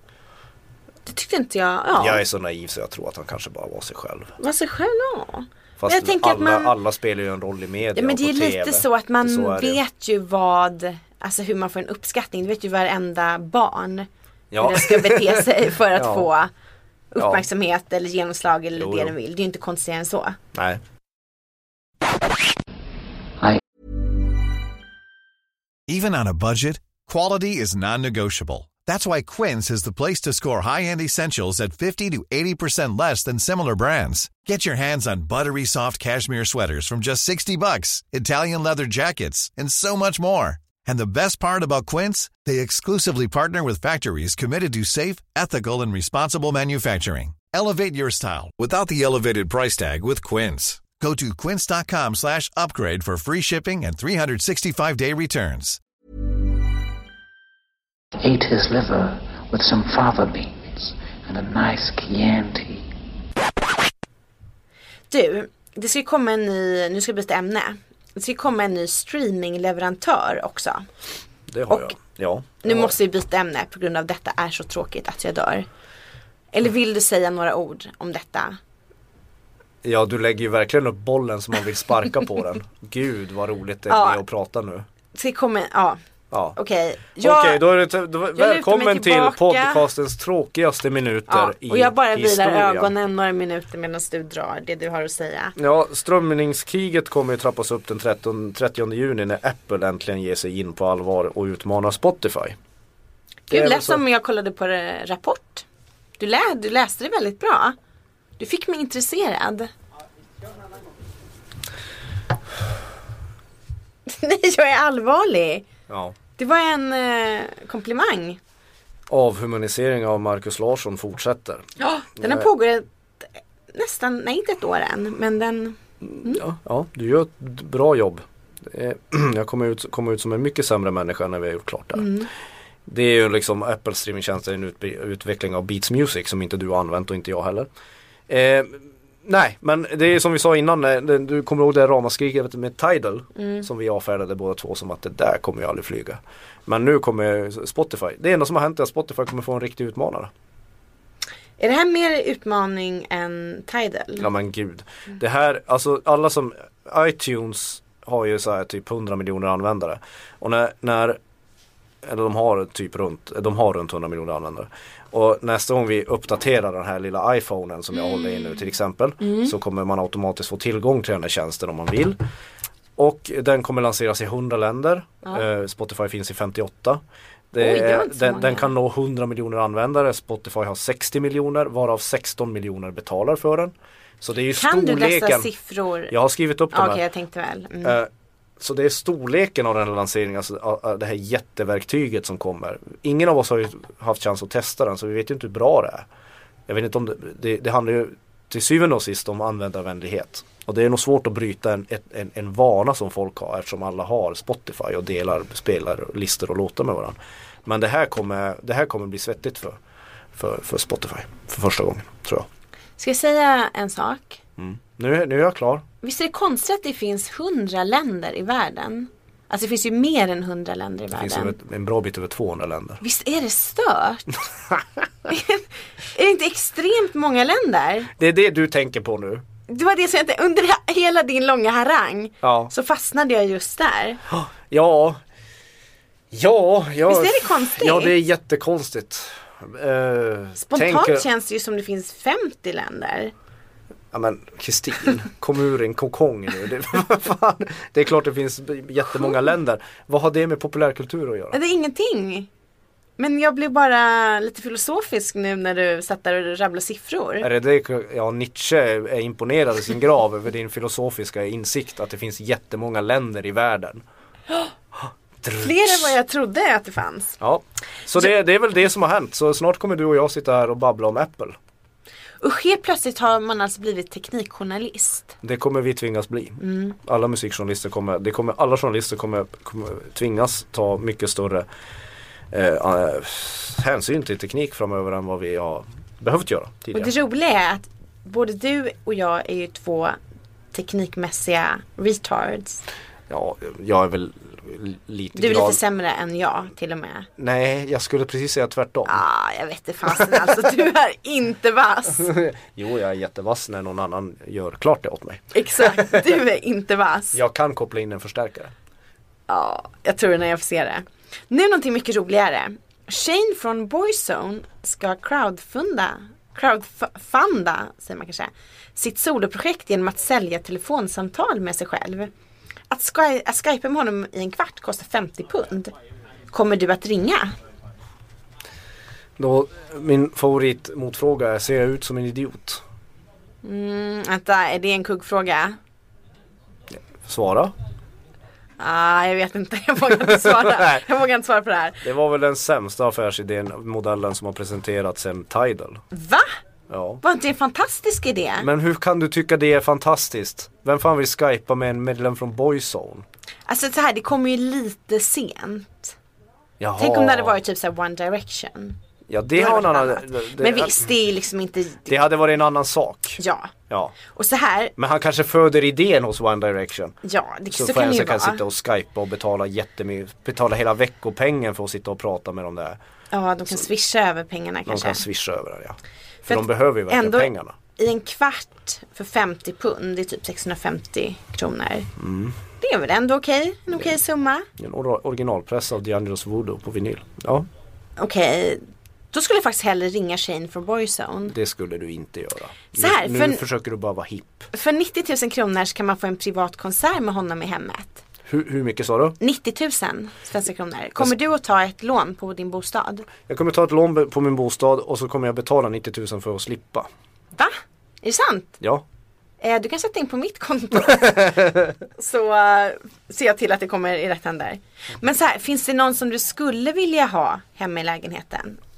det tyckte inte jag. Ja, Jag är så naiv så jag tror att han kanske bara var sig själv. vad sig själv ja. Fast jag tänker alla, att man- alla spelar ju en roll i media Ja, men och det är på lite T V. så att man Så är det ju. vet ju vad, alltså hur man får en uppskattning. Du vet ju varenda barn Ja. hur den ska bete sig för att Ja. få uppmärksamhet eller genomslag eller Jo, det jo. den vill. Det är ju inte konstigare än så. Nej. Even on a budget, quality is non-negotiable. That's why Quince is the place to score high-end essentials at fifty to eighty percent less than similar brands. Get your hands on buttery soft cashmere sweaters from just sixty bucks, Italian leather jackets, and so much more. And the best part about Quince, they exclusively partner with factories committed to safe, ethical, and responsible manufacturing. Elevate your style without the elevated price tag with Quince. Go to quince.com slash upgrade for free shipping and three sixty-five day returns. Ate his liver with some fava beans and a nice Chianti. Du, det ska komma en ny, nu ska jag byta ämne. Det ska komma en ny streamingleverantör också. Det har Och jag. Ja. Nu ja. måste vi byta ämne på grund av detta är så tråkigt att jag dör. Eller vill du säga några ord om detta? Ja, du lägger ju verkligen upp bollen som man vill sparka på den. Gud vad roligt det är Ja. att prata nu. Ska komma, ja. Ja. Okej. Okej, då är det t- då, mig välkommen till tillbaka. podcastens tråkigaste minuter Ja, i och jag bara historia. vilar ögonen några minuter medan du drar det du har att säga. Ja, strömningskriget kommer ju trappas upp den trettionde juni när Apple äntligen ger sig in på allvar och utmanar Spotify. Det är Gud, väl lät så- som jag kollade på det, Rapport. Du, lä, du läste det väldigt bra. Du fick mig intresserad. Nej, jag är allvarlig. Ja. Det var en eh, komplimang. Avhumaniseringen av Marcus Larsson fortsätter. Ja, den har pågått nästan, nej inte ett år än, men den... Mm. Ja, ja, du gör ett bra jobb. Jag kommer ut, kommer ut som en mycket sämre människa när vi har gjort klart det. Mm. Det är ju liksom Apple streamingtjänst, en ut, utveckling av Beats Music som inte du har använt och inte jag heller. Eh, nej, men det är som vi sa innan, det, du kommer ihåg det ramaskriket med Tidal mm. som vi avfärdade båda två som att det där kommer ju aldrig flyga. Men nu kommer Spotify. Det enda som har hänt är att Spotify kommer få en riktig utmanare. Är det här mer utmaning än Tidal? Ja men gud. Det här, alltså alla som, iTunes har ju så här typ hundra miljoner användare. Och när, när eller de har typ runt, de har runt hundra miljoner användare. Och nästa gång vi uppdaterar den här lilla iPhonen som jag mm. håller i nu till exempel mm. så kommer man automatiskt få tillgång till den här tjänsten om man vill. Och den kommer lanseras i hundra länder. Ja. Eh, Spotify finns i femtioåtta. Det Oj, det är, den, den kan nå hundra miljoner användare. Spotify har sextio miljoner, varav sexton miljoner betalar för den. Så det är ju kan storleken. Du dessa siffror? Jag har skrivit upp dem ah, här. Okej, jag tänkte väl. Mm. Eh, så det är storleken av den här lanseringen, alltså det här jätteverktyget som kommer. Ingen av oss har ju haft chans att testa den, så vi vet ju inte hur bra det är. Jag vet inte om det, det, det handlar ju till syvende och sist om användarvänlighet. Och det är nog svårt att bryta en, en, en vana som folk har, eftersom alla har Spotify och delar, spelar listor och låtar med varandra. Men det här kommer, det här kommer bli svettigt för, för, för Spotify för första gången, tror jag. Ska jag säga en sak? Mm. Nu, nu är jag klar. Visst är det konstigt att det finns hundra länder i världen? Alltså det finns ju mer än hundra länder i det världen. Det finns en bra bit över tvåhundra länder. Visst är det stört? Är det inte extremt många länder? Det är det du tänker på nu. Det var det som jag, under hela din långa harang ja. Så fastnade jag just där. Ja, ja, ja. Visst är det konstigt? Ja, det är jättekonstigt. Uh, Spontant tänker... känns det ju som det finns femtio länder. Ja men Kristin, kom ur en kokong nu. Det, fan, det är klart det finns jättemånga länder. Vad har det med populärkultur att göra? Det är ingenting. Men jag blev bara lite filosofisk nu när du satt där och rabblade siffror. Är det det? Ja, Nietzsche är imponerad i sin grav över din filosofiska insikt att det finns jättemånga länder i världen. Fler än vad jag trodde att det fanns. Ja, så, så det, det är väl det som har hänt. Så snart kommer du och jag sitta här och babbla om Apple. Och helt plötsligt har man alltså blivit teknikjournalist. Det kommer vi tvingas bli. Mm. Alla musikjournalister kommer, det kommer, alla journalister kommer, kommer tvingas ta mycket större eh, hänsyn till teknik framöver än vad vi har behövt göra tidigare. Och det roliga är att både du och jag är ju två teknikmässiga retards. Ja, jag är väl lite Du är glad. Lite sämre än jag till och med. Nej, jag skulle precis säga tvärtom. Ah, jag vet inte fasen alltså, du är inte vass. Jo, jag är jättevass när någon annan gör klart det åt mig. Exakt, du är inte vass. Jag kan koppla in en förstärkare. Ja, jag tror det när jag får se det. Nu någonting mycket roligare. Shane från Boyzone ska crowdfunda, crowdfunda, säger man kanske, sitt soloprojekt genom att sälja telefonsamtal med sig själv. Att, sky, att skypa med honom i en kvart kostar femtio pund. Kommer du att ringa? Då, min favoritmotfråga är, ser jag ut som en idiot? Mm, vänta, är det en kuggfråga? Svara. Ah, jag vet inte, jag vågar inte svara. Jag vågar inte svara på det här. Det var väl den sämsta affärsidén, modellen som har presenterats sen Tidal. Va? Ja. Var inte det en fantastisk idé? Men hur kan du tycka det är fantastiskt? Vem fan vill skypa med en medlem från Boyzone? Alltså så här, det kommer ju lite sent. Jaha. Tänk om det hade varit typ så här One Direction. Ja, det, det har en annan... Det, men visst, det är liksom inte... Det hade varit en annan sak. Ja. Ja. Och så här... Men han kanske föder idén hos One Direction. Ja, det så, så kan det ju kan vara. sitta och skypa och betala jättemycket, betala hela veckopengen för att sitta och prata med dem där. Ja, de kan så, swisha över pengarna de kanske. De kan swisha över det, ja. För, för de behöver ju verkligen ändå, pengarna. I en kvart för femtio pund, det är typ sexhundrafemtio kronor. Mm. Det är väl ändå okej, okay, en okej okay summa. En originalpress av D'Angelo's Voodoo på vinyl. Ja. Okej, okay. Då skulle jag faktiskt hellre ringa Shane från Boyzone. Det skulle du inte göra. Så här, nu för, nu försöker du bara vara hipp. För nittio tusen kronor så kan man få en privat konsert med honom i hemmet. Hur, hur mycket sa du? nittio tusen svenska kronor. Kommer jag, du att ta ett lån på din bostad? Jag kommer ta ett lån på min bostad och så kommer jag betala nittio tusen för att slippa. Va? Är det sant? Ja. Eh, du kan sätta in på mitt konto. Så uh, ser jag till att det kommer i rätt händer. Men så här, finns det någon som du skulle vilja ha hemma i lägenheten?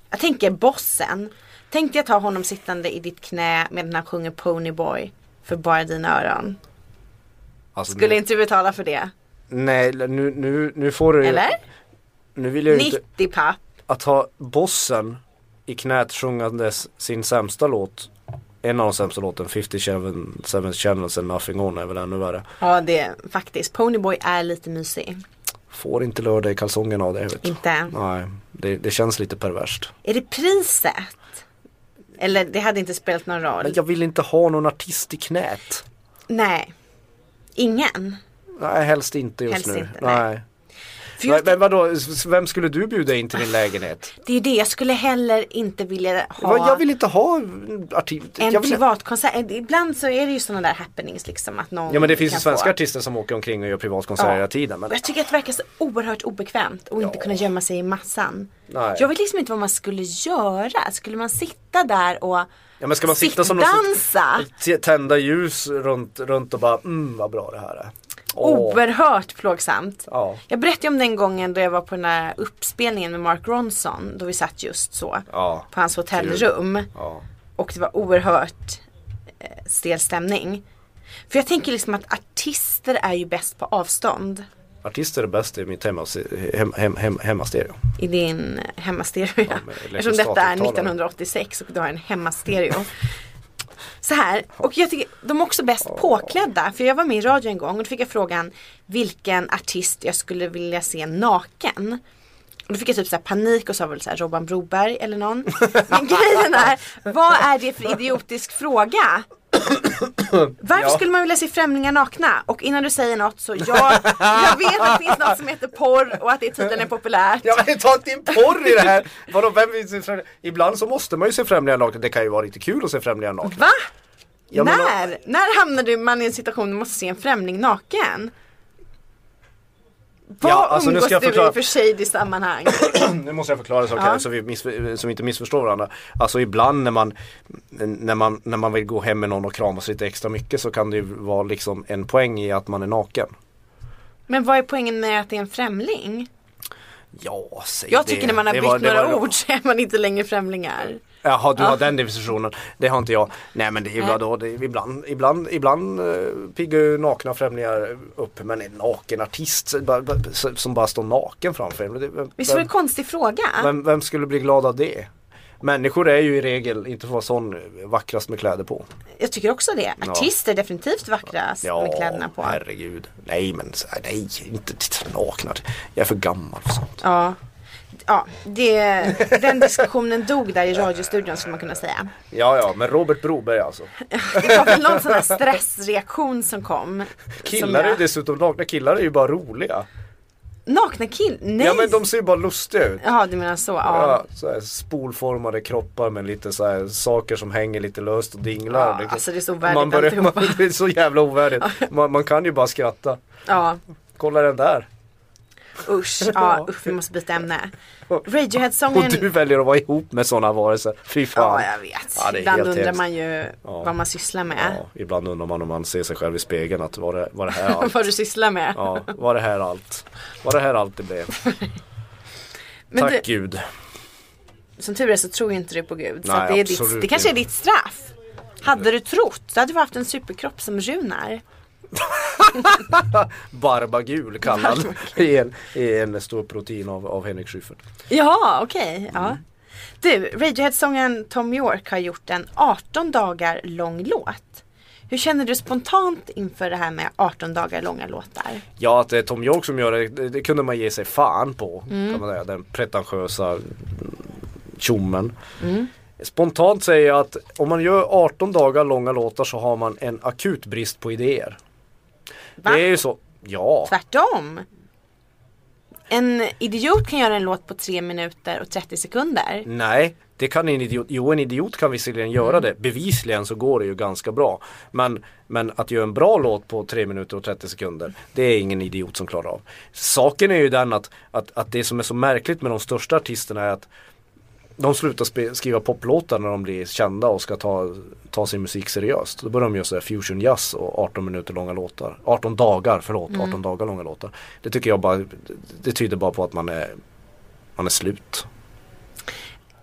Jag tänker bossen. Tänkte jag ta honom sittande i ditt knä medan han sjunger Ponyboy för bara dina öron. Alltså, Skulle nu, inte du betala för det? Nej, nu, nu, nu får du... Eller? Nu vill jag ju inte... nittio papp. Att ha bossen i knät sjungandes sin sämsta låt. En av de sämsta låten, femtioseven Channels and Nothing On, är väl ännu värre. Ja, det är faktiskt. Ponyboy är lite mysig. Får inte lördag i kalsongen av det, vet du. Inte? Nej, det, det känns lite perverst. Är det priset? Eller det hade inte spelat någon roll? Men jag vill inte ha någon artist i knät. Nej. Ingen? Nej, helst inte just Helst nu. inte, nej. nej. För jag, Men vadå, vem skulle du bjuda in till din lägenhet? det är ju det, jag skulle heller inte vilja ha Jag vill inte ha artist. en jag vill... privatkonsert. Ibland så är det ju sådana där happenings liksom att någon Ja, men det finns ju kan svenska få. artister som åker omkring och gör privatkonserter Ja. hela tiden. Men... Jag tycker att det verkar så oerhört obekvämt och inte Ja. kunna gömma sig i massan. Nej. Jag vet liksom inte vad man skulle göra. Skulle man sitta där och Ja, men ska man sitta som någon dansa? t- tända ljus runt, runt och bara, mm vad bra det här är. Åh. Oerhört plågsamt. Ja. Jag berättade om den gången då jag var på den här uppspelningen med Mark Ronson. Då vi satt just så. Ja. På hans hotellrum. Ja. Och det var oerhört eh, stel stämning. För jag tänker liksom att artister är ju bäst på avstånd. Artister är bäst i mitt hemma, hem, hem, hem, hemmastereo. I din hemmastereo. Ja, men eftersom detta är elektrostatiktalare. nittonhundraåttiosex och du har en hemmastereo. Så här, och jag tycker de är också bäst påklädda. För jag var med i radio en gång och då fick jag frågan vilken artist jag skulle vilja se naken. Och då fick jag typ så här panik och sa väl så här Robban Broberg eller någon. Men grejen är, vad är det för idiotisk fråga? Varför Ja. skulle man vilja se främlingar nakna? Och innan du säger något så jag, jag vet att det finns något som heter porr och att det tydligen är populärt. Ja, men ta inte in porr i det här. Vadå, vem vill se främlingar? Ibland så måste man ju se främlingar nakna. Det kan ju vara riktigt kul att se främlingar nakna. Va? Ja, men- När? När hamnar man i en situation där man måste se en främling naken? Vad Ja, alltså, nu umgås ska jag du förklara. i för sig i sammanhang? Nu måste jag förklara saker Ja. här så vi, miss, så vi inte missförstår varandra. Alltså ibland när man, när man när man vill gå hem med någon och kramas lite extra mycket så kan det ju vara liksom en poäng i att man är naken. Men vad är poängen med att det är en främling? Ja, säg Jag det. tycker när man har Det bytt var- det några var- ord så är man inte längre främlingar. Jaha, du Ja. har den definitionen. Det har inte jag. Nej, men det är ju Nej. bara då. Det är, ibland ibland, ibland uh, piggar ju nakna främlingar upp. Men en naken artist så- bara- bara- så- som bara står naken framför en. Det- Vem, Visst var det en vem, konstig fråga? vem, vem skulle bli glad av det? Människor är ju i regel inte för att vara sån vackrast med kläder på. Jag tycker också det. Artister är definitivt vackrast Ja, med kläderna på. herregud. Nej, men så- nej, inte titta nakna. Jag är för gammal för sånt. Ja. Ja, det, den diskussionen dog där i radiostudion skulle man kunna säga. Ja, ja, men Robert Broberg alltså. Det var väl någon sån här stressreaktion som kom. Killar som är ju jag... dessutom, nakna killar är ju bara roliga. Nakna kill? Nej! Ja, men de ser ju bara lustiga ut. Jaha, du menar så. Ja. Ja, så här spolformade kroppar med lite så här saker som hänger lite löst och dinglar. Ja, Liksom. alltså det är så ovärdigt man börjar, man, alltihopa. Det är så jävla ovärdigt. Man, man kan ju bara skratta. Ja, Kolla den där. usch. Ja, usch, vi måste byta ämne. Och Radiohead-sången... du väljer att vara ihop med sådana varelser. Fy fan. Ja, jag vet. Ja, det är Ibland helt undrar hemskt. man ju Ja. vad man sysslar med. Ja, ibland undrar man om man ser sig själv i spegeln att var det, var det här allt? vad du sysslar med. Ja, var det här allt? Var det här allt det blev? Men Tack du, Gud. som tur är så tror inte du på Gud. Så Nej, att det, är ditt, absolut det kanske är inte. ditt straff. Hade du trott, så hade du haft en superkropp som Runar. Barbagul kallad i en, i en stor protein av, av Henrik Schyffert. Ja, okej. Mm. Ja. Du, Radiohead-sången Tom York har gjort en arton dagar lång låt. Hur känner du spontant inför det här med arton dagar långa låtar? Ja, att det är Tom York som gör det, det, det kunde man ge sig fan på. Mm. Kan man säga, den pretentiösa tjommen. Mm. Spontant säger jag att om man gör arton dagar långa låtar så har man en akut brist på idéer. Va? Det är ju så. Ja. Tvärtom. En idiot kan göra en låt på tre minuter och trettio sekunder. Nej, det kan en idiot. Jo, en idiot kan visserligen göra det. Bevisligen så går det ju ganska bra. Men, men att göra en bra låt på tre minuter och trettio sekunder, det är ingen idiot som klarar av. Saken är ju den att, att, att det som är så märkligt med de största artisterna är att de slutar spe, skriva poplåtar när de blir kända och ska ta, ta sin musik seriöst. Då börjar de göra så här fusion jazz och arton minuter långa låtar. arton dagar, förlåt, Mm. arton dagar långa låtar. Det tycker jag bara, det tyder bara på att man är, man är slut.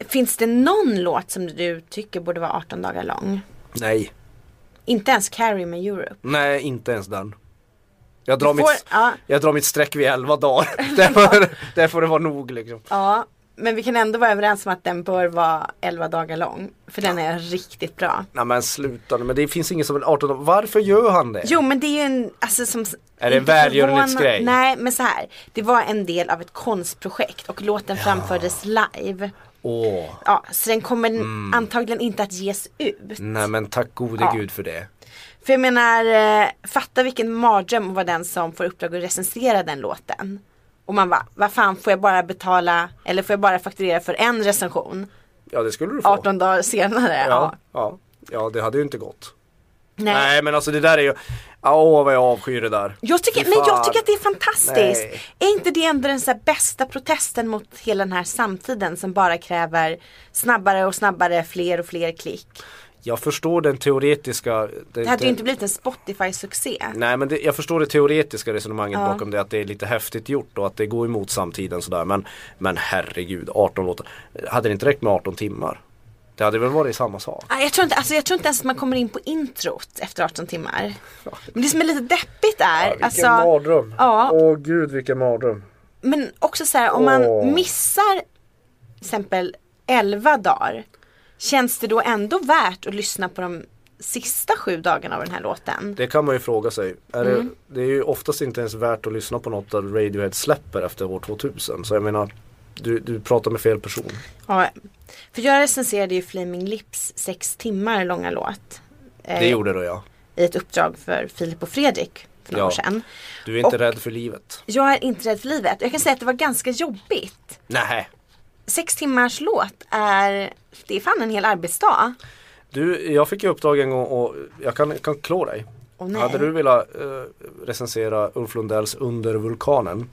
Finns det någon låt som du tycker borde vara arton dagar lång? Nej. Inte ens Carrie med Europe? Nej, inte ens den. Jag drar, får, mitt, ja. jag drar mitt streck vid elva dagar. Därför, därför får det vara nog liksom. Ja, men vi kan ändå vara överens om att den bör vara elva dagar lång. För den är riktigt bra. Nej men sluta nu, men det finns ingen som är arton dagar. Varför gör han det? Jo, men det är ju en, alltså som... Är det en välgörenhetsgrej? Nej, men så här. Det var en del av ett konstprojekt och låten ja. framfördes live. Åh. Ja, så den kommer mm. antagligen inte att ges ut. Nej, men tack gode ja. gud för det. För jag menar, eh, fatta vilken mardröm att vara den som får uppdrag att recensera den låten. Och man bara, vad fan, får jag bara betala, eller får jag bara fakturera för en recension? Ja, det skulle du få. arton dagar senare. Ja, ja. ja. ja det hade ju inte gått. Nej. Nej, men alltså det där är ju, åh vad jag avskyr det där. Jag tycker, men jag tycker att det är fantastiskt. Nej. Är inte det ändå den så här bästa protesten mot hela den här samtiden som bara kräver snabbare och snabbare, fler och fler klick? Jag förstår den teoretiska... Det, det hade det, ju inte blivit en Spotify-succé. Nej, men det, jag förstår det teoretiska resonemanget ja. bakom det. Att det är lite häftigt gjort och att det går emot samtiden sådär. Men, men herregud, arton låtar. Hade det inte räckt med arton timmar? Det hade väl varit samma sak. Jag tror inte, alltså jag tror inte ens att man kommer in på introt efter arton timmar. Men det som är lite deppigt är... Ja, vilken alltså, mardröm. Ja. Åh gud, vilken mardröm. Men också så här, om man Åh. missar till exempel elva dagar... Känns det då ändå värt att lyssna på de sista sju dagarna av den här låten? Det kan man ju fråga sig. Är mm. det, det är ju oftast inte ens värt att lyssna på något att Radiohead släpper efter år tvåtusen. Så jag menar, du, du pratar med fel person. Ja, för jag recenserade ju Flaming Lips sex timmar långa låt. Eh, det gjorde du, ja. I ett uppdrag för Filip och Fredrik för några ja. år sedan. Du är inte och rädd för livet? Jag är inte rädd för livet. Jag kan säga att det var ganska jobbigt. Nej. Sex timmars låt är, det är fan en hel arbetsdag. Du, jag fick ju uppdrag en gång och jag kan, kan klå dig. Oh, nej. Hade du velat uh, recensera Ulf Lundells Under vulkanen?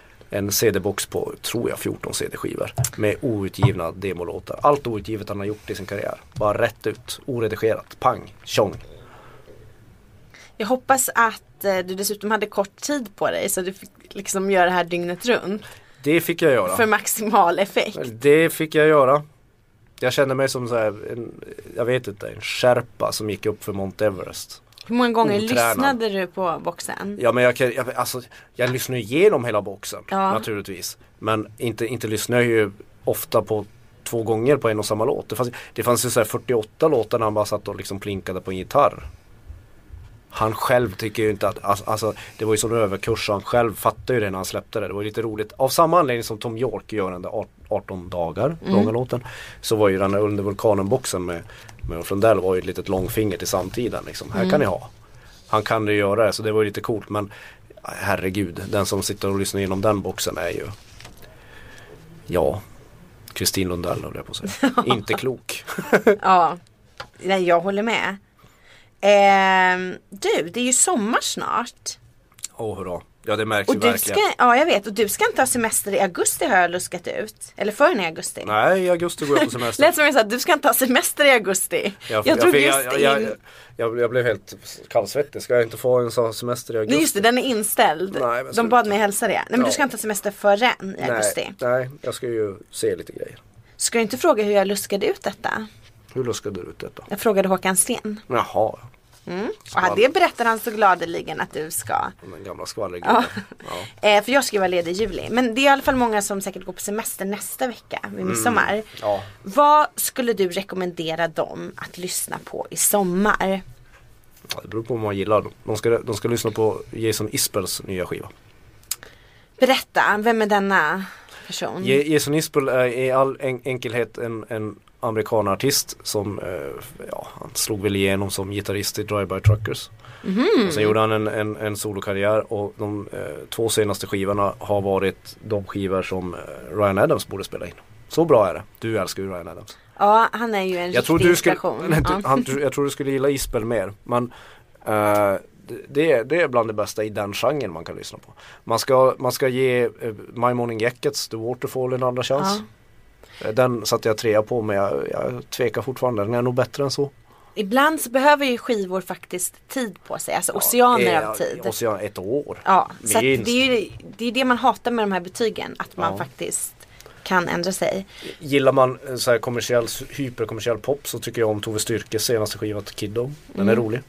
En C D-box på, tror jag, fjorton C D-skivor. Med outgivna demolåtar. Allt outgivet han har gjort i sin karriär. Bara rätt ut, oredigerat, pang, tjong. Jag hoppas att uh, du dessutom hade kort tid på dig så du fick liksom göra det här dygnet runt. Det fick jag göra. För maximal effekt. Det fick jag göra. Jag kände mig som så här, en, jag vet inte, en skärpa som gick upp för Mount Everest. Hur många gånger Otränad. lyssnade du på boxen? Ja, men jag, jag, alltså, jag lyssnar igenom hela boxen, ja. naturligtvis. Men inte, inte lyssnar jag ju ofta på två gånger på en och samma låt. Det fanns, det fanns ju så här fyrtioåtta låtar när han bara satt och liksom plinkade på en gitarr. Han själv tycker ju inte att, alltså det var ju sån överkurs så han själv fattade ju det när han släppte det. Det var lite roligt. Av samma anledning som Tom York gör den där arton dagar, mm. långa låten. Så var ju den där Under vulkanen-boxen med, med Ulf Lundell var ju ett litet långfinger till samtiden liksom. Mm. Här kan ni ha. Han kan ju göra det, så det var ju lite coolt. Men herregud, den som sitter och lyssnar igenom den boxen är ju, ja, Kristin Lundell, höll jag på att säga. Inte klok. Ja, nej, jag håller med. Eh, du, det är ju sommar snart. Åh, hurra. Ja, det märks och ju du verkligen. Ska, ja, jag vet. Och du ska inte ha semester i augusti, har jag luskat ut. Eller förrän i augusti. Nej, i augusti går jag på semester. Lät som jag sa, du ska inte ha semester i augusti. Jag, jag drog jag, just jag, in. jag, jag, jag blev helt kallsvettig. Ska jag inte få en sån semester i augusti? Nej, just det, den är inställd. Nej, De bad mig hälsa det. Nej, men ja. Du ska inte ha semester förrän i augusti. Nej, nej, jag ska ju se lite grejer. Ska du inte fråga hur jag luskade ut detta? Hur luskade du ut detta? Jag frågade Håkan Sten. Jaha. Mm. Och det berättar han så gladeligen att du ska. Den gamla skvallreguden. Ja. Ja. eh, för jag ska vara ledig i juli. Men det är i alla fall många som säkert går på semester nästa vecka vid midsommar. Mm. Ja. Vad skulle du rekommendera dem att lyssna på i sommar? Ja, det beror på vad man gillar. De ska, de ska lyssna på Jason Isbells nya skiva. Berätta, vem är denna person? Je- Jason Isbell är i all en- enkelhet en, en amerikanartist som eh, ja, han slog väl igenom som gitarrist i Drive-By Truckers. Mm-hmm. Och sen gjorde han en, en, en solokarriär och de eh, två senaste skivorna har varit de skivor som eh, Ryan Adams borde spela in. Så bra är det. Du älskar ju Ryan Adams. Ja, han är ju en jag riktig inspiration. Nej, du, han, du, jag tror du skulle gilla Isbell mer. Men eh, det, är, det är bland det bästa i den genren man kan lyssna på. Man ska, man ska ge eh, My Morning Jackets, The Waterfall, en andra chans. Ja. Den satte jag trea på, men jag, jag tvekar fortfarande. Den är nog bättre än så. Ibland så behöver ju skivor faktiskt tid på sig. Alltså oceaner ja, av tid. Ocean, ett år. Ja, så att det är ju det, är det man hatar med de här betygen. Att man ja. faktiskt kan ändra sig. Gillar man så här kommersiell, hyperkommersiell pop så tycker jag om Tove Styrkes senaste skiva Kiddo. Den är Mm. rolig.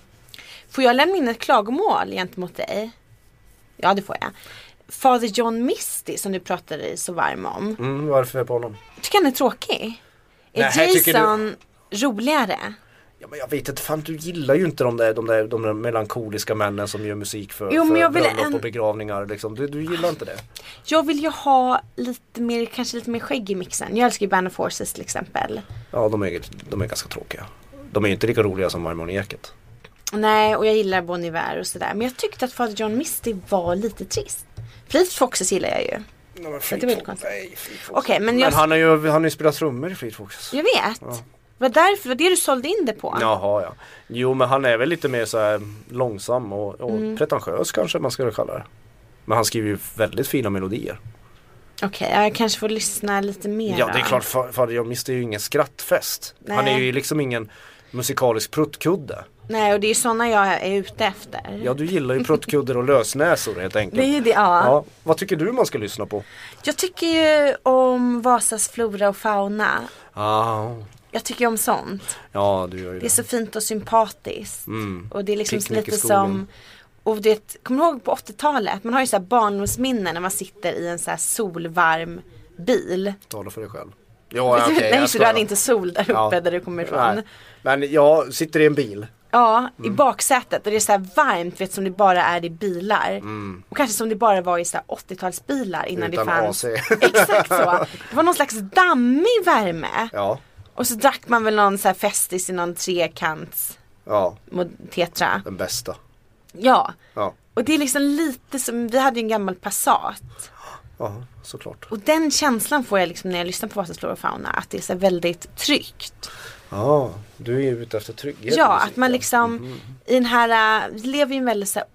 Får jag lämna in ett klagomål gentemot dig? Ja, det får jag. Father John Misty som du pratade så varm om. Mm, varför är jag på honom? Jag tycker han är tråkig. Är Nej, här tycker Jason roligare? Ja, men jag vet inte, fan du gillar ju inte de där, de där, de där melankoliska männen som gör musik för, Jo, men för jag vill bröllop en- och begravningar liksom. du, du gillar inte det. Jag vill ju ha lite mer, kanske lite mer skägg i mixen. Jag älskar ju Band of Forces till exempel. Ja, de är, de är ganska tråkiga. De är ju inte lika roliga som Marmon Eket. Nej, och jag gillar Bon Iver och sådär. Men jag tyckte att Father John Misty var lite trist. Fleet Foxes gillar jag ju. Ja, men Så det är väl konstigt. nej, Fleet Foxes. Okej, men men jag, han har ju, han har ju spelat trummor i Fleet Foxes. jag vet. Ja. Vad därför, det var det du sålde in det på. Jaha, ja. Jo, men han är väl lite mer så här långsam och, och Mm. pretentiös kanske man skulle kalla det. Men han skriver ju väldigt fina melodier. Okej, jag kanske får lyssna lite mer. Ja, det är då. klart, för, för jag missade ju ingen skrattfest. Nej. Han är ju liksom ingen musikalisk pruttkudde. Nej, och det är ju sådana jag är ute efter. Ja, du gillar ju pruttkudder och lösnäsor helt enkelt. Det är ju det, ja. Ja, vad tycker du man ska lyssna på? Jag tycker ju om Vasas flora och fauna. Ah, Jag tycker ju om sånt. ja, du gör ju Det är det. så fint och sympatiskt. Mm. Och det är liksom Picknick i lite skogen. som, och det, kommer du ihåg på åttiotalet? Man har ju så här barndomsminnen när man sitter i en så här solvarm bil. Tala för dig själv. Ja, okej, Nej, jag så du skojar. hade inte sol där uppe Ja. där du kommer ifrån. Nej. Men jag sitter i en bil. Ja, Mm. i baksätet och det är så här varmt, vet som det bara är i bilar. Och kanske som det bara var i så här åttiotalsbilar innan Mm. Utan det fanns. A C. Exakt så. Det var någon slags dammig värme. Ja, Och så drack man väl någon så här festis i någon trekants ja, mot tetra. den bästa. Ja. Ja, Och det är liksom lite som, vi hade ju en gammal Passat. ja, såklart. Och den känslan får jag liksom när jag lyssnar på Vasas flora och fauna. Att det är så här väldigt tryggt. Ja, du är ju ute efter trygghet. i Ja, musik, att man ja. liksom Mhm. i den här, äh, vi lever i en väldigt så här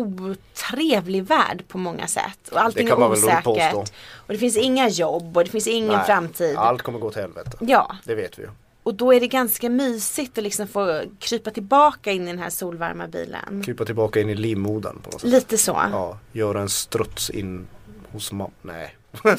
otrevlig värld på många sätt. Och allting Det kan är man väl lugnt osäkert. påstå. Och det finns inga jobb och det finns ingen Nej, framtid. Allt kommer gå till helvete. Ja, Det vet vi ju. och då är det ganska mysigt att liksom få krypa tillbaka in i den här solvarma bilen. Krypa tillbaka in i livmodern på något sätt. Lite så. Ja, göra en struts in hos mamma. Nej.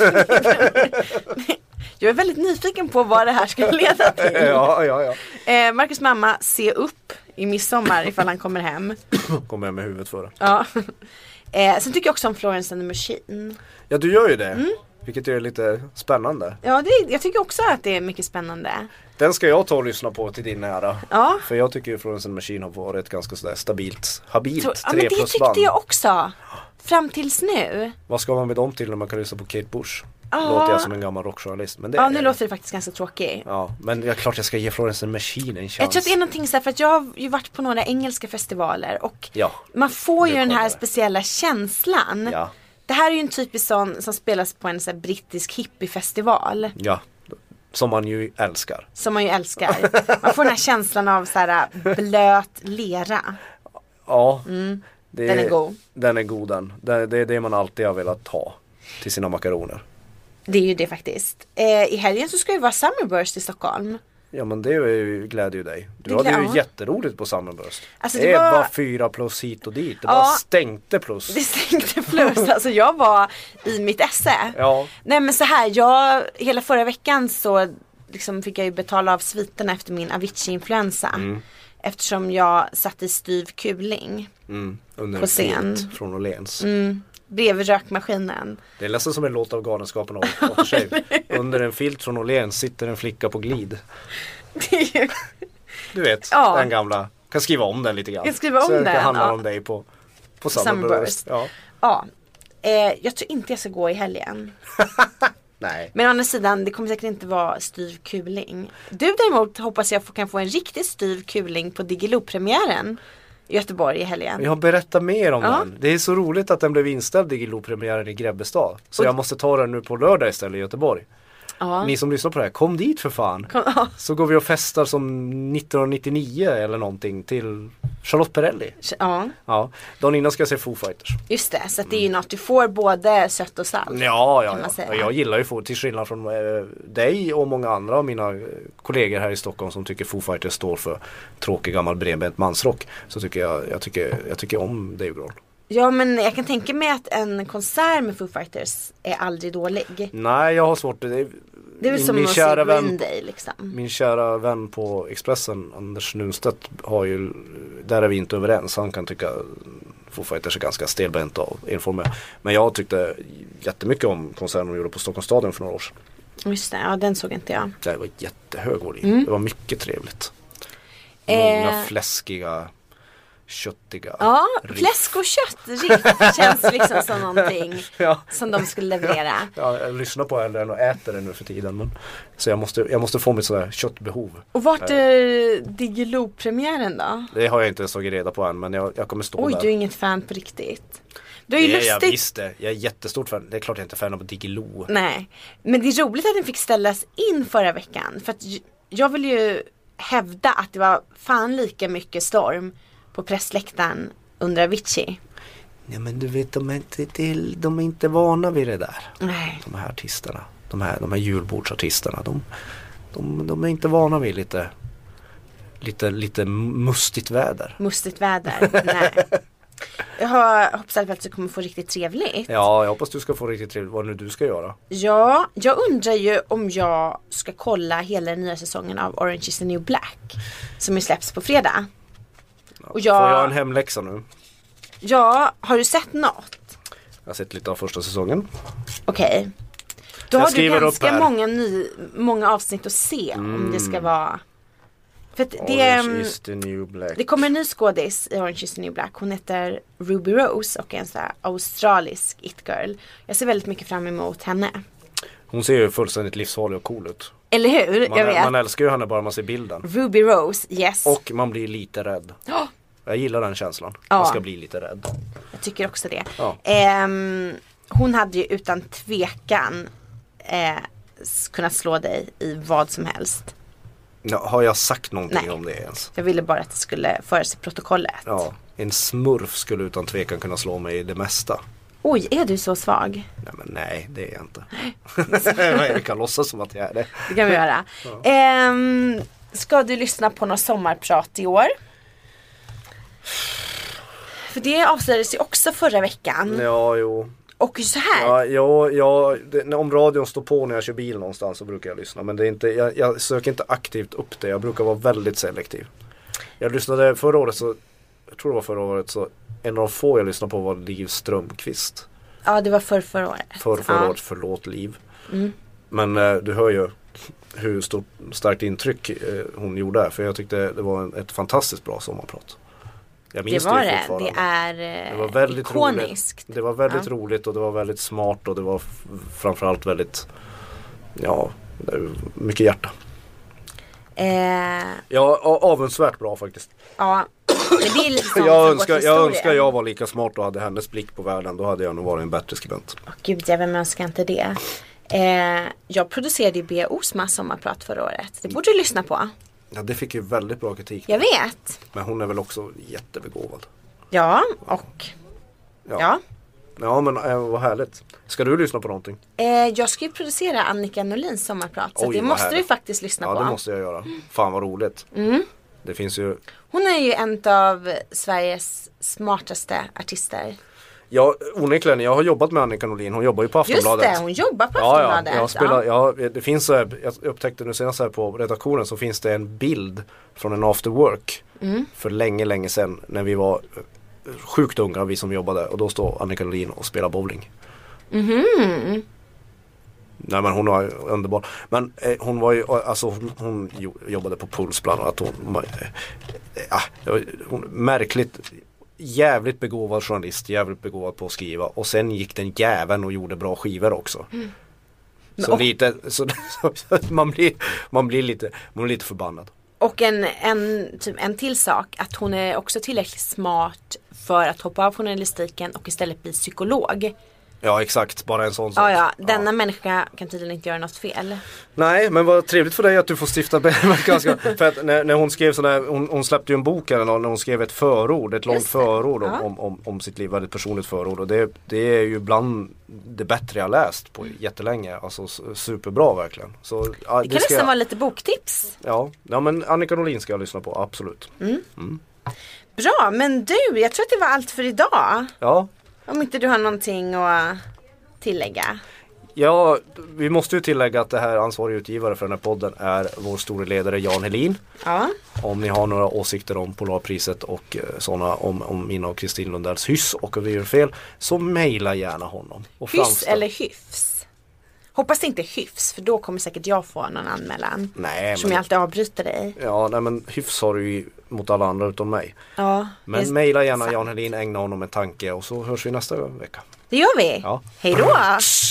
Jag är väldigt nyfiken på vad det här ska leda till. ja, ja, ja. Eh, Marcus mamma, se upp i midsommar ifall han kommer hem. Kommer jag med huvudet för det. Ja. Eh, sen tycker jag också om Florence and the Machine. Ja, du gör ju det. Mm. Vilket är lite spännande. Ja, det, jag tycker också att det är mycket spännande. Den ska jag ta och lyssna på till din ära. Ja. För jag tycker ju Florence and the Machine har varit ett ganska sådär stabilt, habilt Så, ja, men tre det plus tyckte band. jag också. Fram tills nu. Vad ska man med dem till när man kan lyssna på Kate Bush? Ja. Låter jag som en gammal rockjournalist. Men det Ja, är nu det. låter det faktiskt ganska tråkigt. Ja, men det är klart jag ska ge Florence and the Machine en chans. Jag tror att det är någonting så här, för att jag har ju varit på några engelska festivaler och Ja. man får ju Nu den här kommer det. speciella känslan. Ja, Det här är ju en typisk sån som spelas på en så här brittisk hippiefestival. ja. Som man ju älskar. Som man ju älskar. Man får den här känslan av så här blöt lera. Ja. Det, Mm. Den är god. Den är god den. Det, det är det man alltid har velat ha till sina makaroner. Det är ju det faktiskt. Eh, I helgen så ska ju vara Summerburst i Stockholm. Ja, men det är ju, glädjer ju dig. Du Det hade glä- ju ja. jätteroligt på Summerburst. Alltså, det det var- var fyra plus hit och dit. Det Ja. bara stänkte plus. Det stänkte plus. Alltså jag var i mitt esse. Ja. Nej men så här, jag, hela förra veckan så liksom fick jag ju betala av sviterna efter min Avicii-influensa. Mm. Eftersom jag satt i styv kuling Mm, under På en scen. filt från Åhléns. mm, bredvid rökmaskinen. Det är nästan som en låt av Galenskapen och Aftershave. Under en filt från Åhléns sitter en flicka på glid. Det är ju- Du vet, Ja. den gamla. Kan skriva om den lite grann. Jag skriver om så det den, handlar ja. om dig på, på Summerburst. Summerburst. Ja. ja, eh, jag tror inte jag ska gå i helgen. Nej. Men å andra sidan, det kommer säkert inte vara styv kuling. Du däremot hoppas jag kan få en riktigt styv kuling på Diggiloo-premiären i Göteborg i helgen. Jag har berättat mer om Ja. den. Det är så roligt att den blev inställd i Diggiloo-premiären i Grebbestad. Så Och- jag måste ta den nu på lördag istället i Göteborg. Ja. Ni som lyssnar på det här, kom dit för fan. Kom, ja. Så går vi och festar som nittonhundranittionio eller någonting till Charlotte Perrelli. ja, Ja, dagen innan ska jag se Foo Fighters. just det. Så att det är ju något, du får både sött och salt. Ja, kan ja, man säga. ja. Jag gillar ju Foo, till skillnad från eh, dig och många andra av mina eh, kollegor här i Stockholm som tycker Foo Fighters står för tråkig gammal bredbent mansrock. Så tycker jag, jag tycker, jag tycker om Dave Grohl. Ja, men jag kan tänka mig att en konsert med Foo Fighters är aldrig dålig. Nej, jag har svårt. Det är, Det är väl min, som min att se kära Green vän, Day liksom. Min kära vän på Expressen, Anders Nunstedt, har ju, där är vi inte överens. Han kan tycka Foo Fighters är ganska stelbent och enformiga. Men jag tyckte jättemycket om konserten de gjorde på Stockholms stadion för några år sedan. Just det, ja, den såg inte jag. Det var jättehög volym. Mm. Det var mycket trevligt. Eh. Många fläskiga, köttiga Ja, riff. fläsk och kött riff känns liksom som någonting Ja. som de skulle leverera. Ja, jag lyssnar på den och äter den nu för tiden. Men, så jag måste, jag måste få mitt sådär köttbehov. Och vart är Diggiloo-premiären då? Det har jag inte ens tagit reda på än, men jag, jag kommer stå Oj, där. du är inget fan på riktigt. Du är ju Det är jag lustigt. visst det. Jag är jättestort fan. Det är klart jag inte är fan av Diggiloo. Nej, men det är roligt att den fick ställas in förra veckan. För att j- jag vill ju hävda att det var fan lika mycket storm på pressläktaren under Avicii. Ja, men du vet, de är inte, till, de är inte vana vid det där. Nej. De här artisterna. De här, de här julbordsartisterna. De, de, de är inte vana vid lite, lite, lite mustigt väder. Mustigt väder. Nej. Jag har hoppas i alla fall att du kommer få riktigt trevligt. Ja, jag hoppas du ska få riktigt trevligt. Vad nu du ska göra. Ja, jag undrar ju om jag ska kolla hela den nya säsongen av Orange is the new black. Som ju släpps på fredag. Och jag, Får jag en hemläxa nu? ja, har du sett något? Jag har sett lite av första säsongen. Okej. Då Jag har du skriver upp ganska här. många, ny, många avsnitt att se om det ska vara. För att det, Orange is the new black. det kommer en ny skådis i Orange is the new black. Hon heter Ruby Rose och är en sån här australisk it-girl. Jag ser väldigt mycket fram emot henne. Hon ser ju fullständigt livsfarlig och cool ut. Eller hur? Man, jag vet. man älskar ju henne bara man ser bilden. Ruby Rose, yes. Och man blir lite rädd. Oh, Jag gillar den känslan. Ja. Man ska bli lite rädd. jag tycker också det. Ja. Ehm, hon hade ju utan tvekan eh, s- kunnat slå dig i vad som helst. Ja, har jag sagt någonting Nej. om det ens? Jag ville bara att det skulle föras i protokollet. Ja, en smurf skulle utan tvekan kunna slå mig i det mesta. Oj, är du så svag? Nej, men nej, det är jag inte. Jag kan låtsas som att jag är det. Det kan vi göra. Ehm, ska du lyssna på någon sommarprat i år? För det avslöjades ju också förra veckan. Ja, jo. Och så här. Ja, ja, ja det, om radion står på när jag kör bil någonstans så brukar jag lyssna. Men det är inte, jag, jag söker inte aktivt upp det. Jag brukar vara väldigt selektiv. Jag lyssnade förra året så, jag tror det var förra året så, en av de få jag lyssnade på var Liv Strömquist. Ja, det var för förra året. För förra ja. året, förlåt Liv. Mm. Men eh, du hör ju hur stort, starkt intryck eh, hon gjorde. För jag tyckte det var en, ett fantastiskt bra sommarprat. Jag Det minns var ju det. fortfarande. Det är eh, Det var väldigt ikoniskt. roligt. Det var väldigt Ja. roligt och det var väldigt smart och det var f- framförallt väldigt, ja, det är mycket hjärta. Eh, Ja, a- avundsvärt bra faktiskt. ja, men det är lite sånt Jag som önskar, går till jag historien. önskar jag var lika smart och hade hennes blick på världen. Då hade jag nog varit en bättre skribent. Åh, gud, jag vem önskar inte det. Eh, jag producerade ju B. Osmas sommarprat förra året. Det borde du lyssna på. Ja, det fick ju väldigt bra kritik. Jag vet. Men hon är väl också jättebegåvad. Ja, och Ja, ja. ja men äh, vad härligt. Ska du lyssna på någonting? Eh, jag ska ju producera Annika Norlins sommarprat. Så Oj, det vad måste härligt. du faktiskt lyssna Ja, på. det måste jag göra. Fan vad roligt. Mm. Det finns ju. Hon är ju en av Sveriges smartaste artister. Ja, onekligen. Jag har jobbat med Annika Norlin. Hon jobbar ju på Just Aftonbladet. det, hon jobbar på Ja, ja, Aftonbladet. jag spelar, ja, det finns så här, jag upptäckte nu senast här på redaktionen så finns det en bild från en after work Mm. för länge, länge sedan när vi var eh, sjukt unga, vi som jobbade, och då står Annika Norlin och spelar bowling. Mhm. Nej, men hon var underbar. Men eh, hon var ju, alltså hon, hon jo- jobbade på Puls bland annat. Hon, eh, ja, det var- hon, märkligt, jävligt begåvad journalist, jävligt begåvad på att skriva. Och sen gick den jäveln och gjorde bra skivor också. Mm. Så och- lite, så, så man, blir, man blir lite, man blir lite förbannad. Och en, en, typ en till sak, att hon är också tillräckligt smart för att hoppa av journalistiken och istället bli psykolog. Ja, exakt, bara en sån sak. Ja, ja, denna människa kan tydligen inte göra något fel. Nej, men vad trevligt för dig att du får stifta ganska. För att när, när hon skrev sådär, hon, hon släppte ju en bok eller någon, när hon skrev ett förord, ett långt Just det. förord om, Ja. om, om, om sitt liv, väldigt personligt förord. Och det, det är ju bland det bättre jag läst på jättelänge. Alltså s- superbra verkligen. Så, ja, Det kan ska nästan jag, vara lite boktips. ja, ja, men Annika Norlin ska jag lyssna på, absolut. Bra, men du, jag tror att det var allt för idag. Ja. Om inte du har någonting att tillägga. Ja, vi måste ju tillägga att det här ansvarig utgivare för den här podden är vår store ledare Jan Helin. Ja. Om ni har några åsikter om Polarpriset och sådana om, om mina och Kristin Lundells hyss och vi gör fel, så mejla gärna honom. Och hyss framställ. eller hyfs? Hoppas det inte hyfs, för då kommer säkert jag få någon anmälan. Nej, som men, jag alltid avbryter dig. Ja, nej, men hyfs har du ju mot alla andra utom mig. Ja, men det, mejla gärna Jan Helin, ägna honom en tanke och så hörs vi nästa vecka. Det gör vi. Ja. Hej då!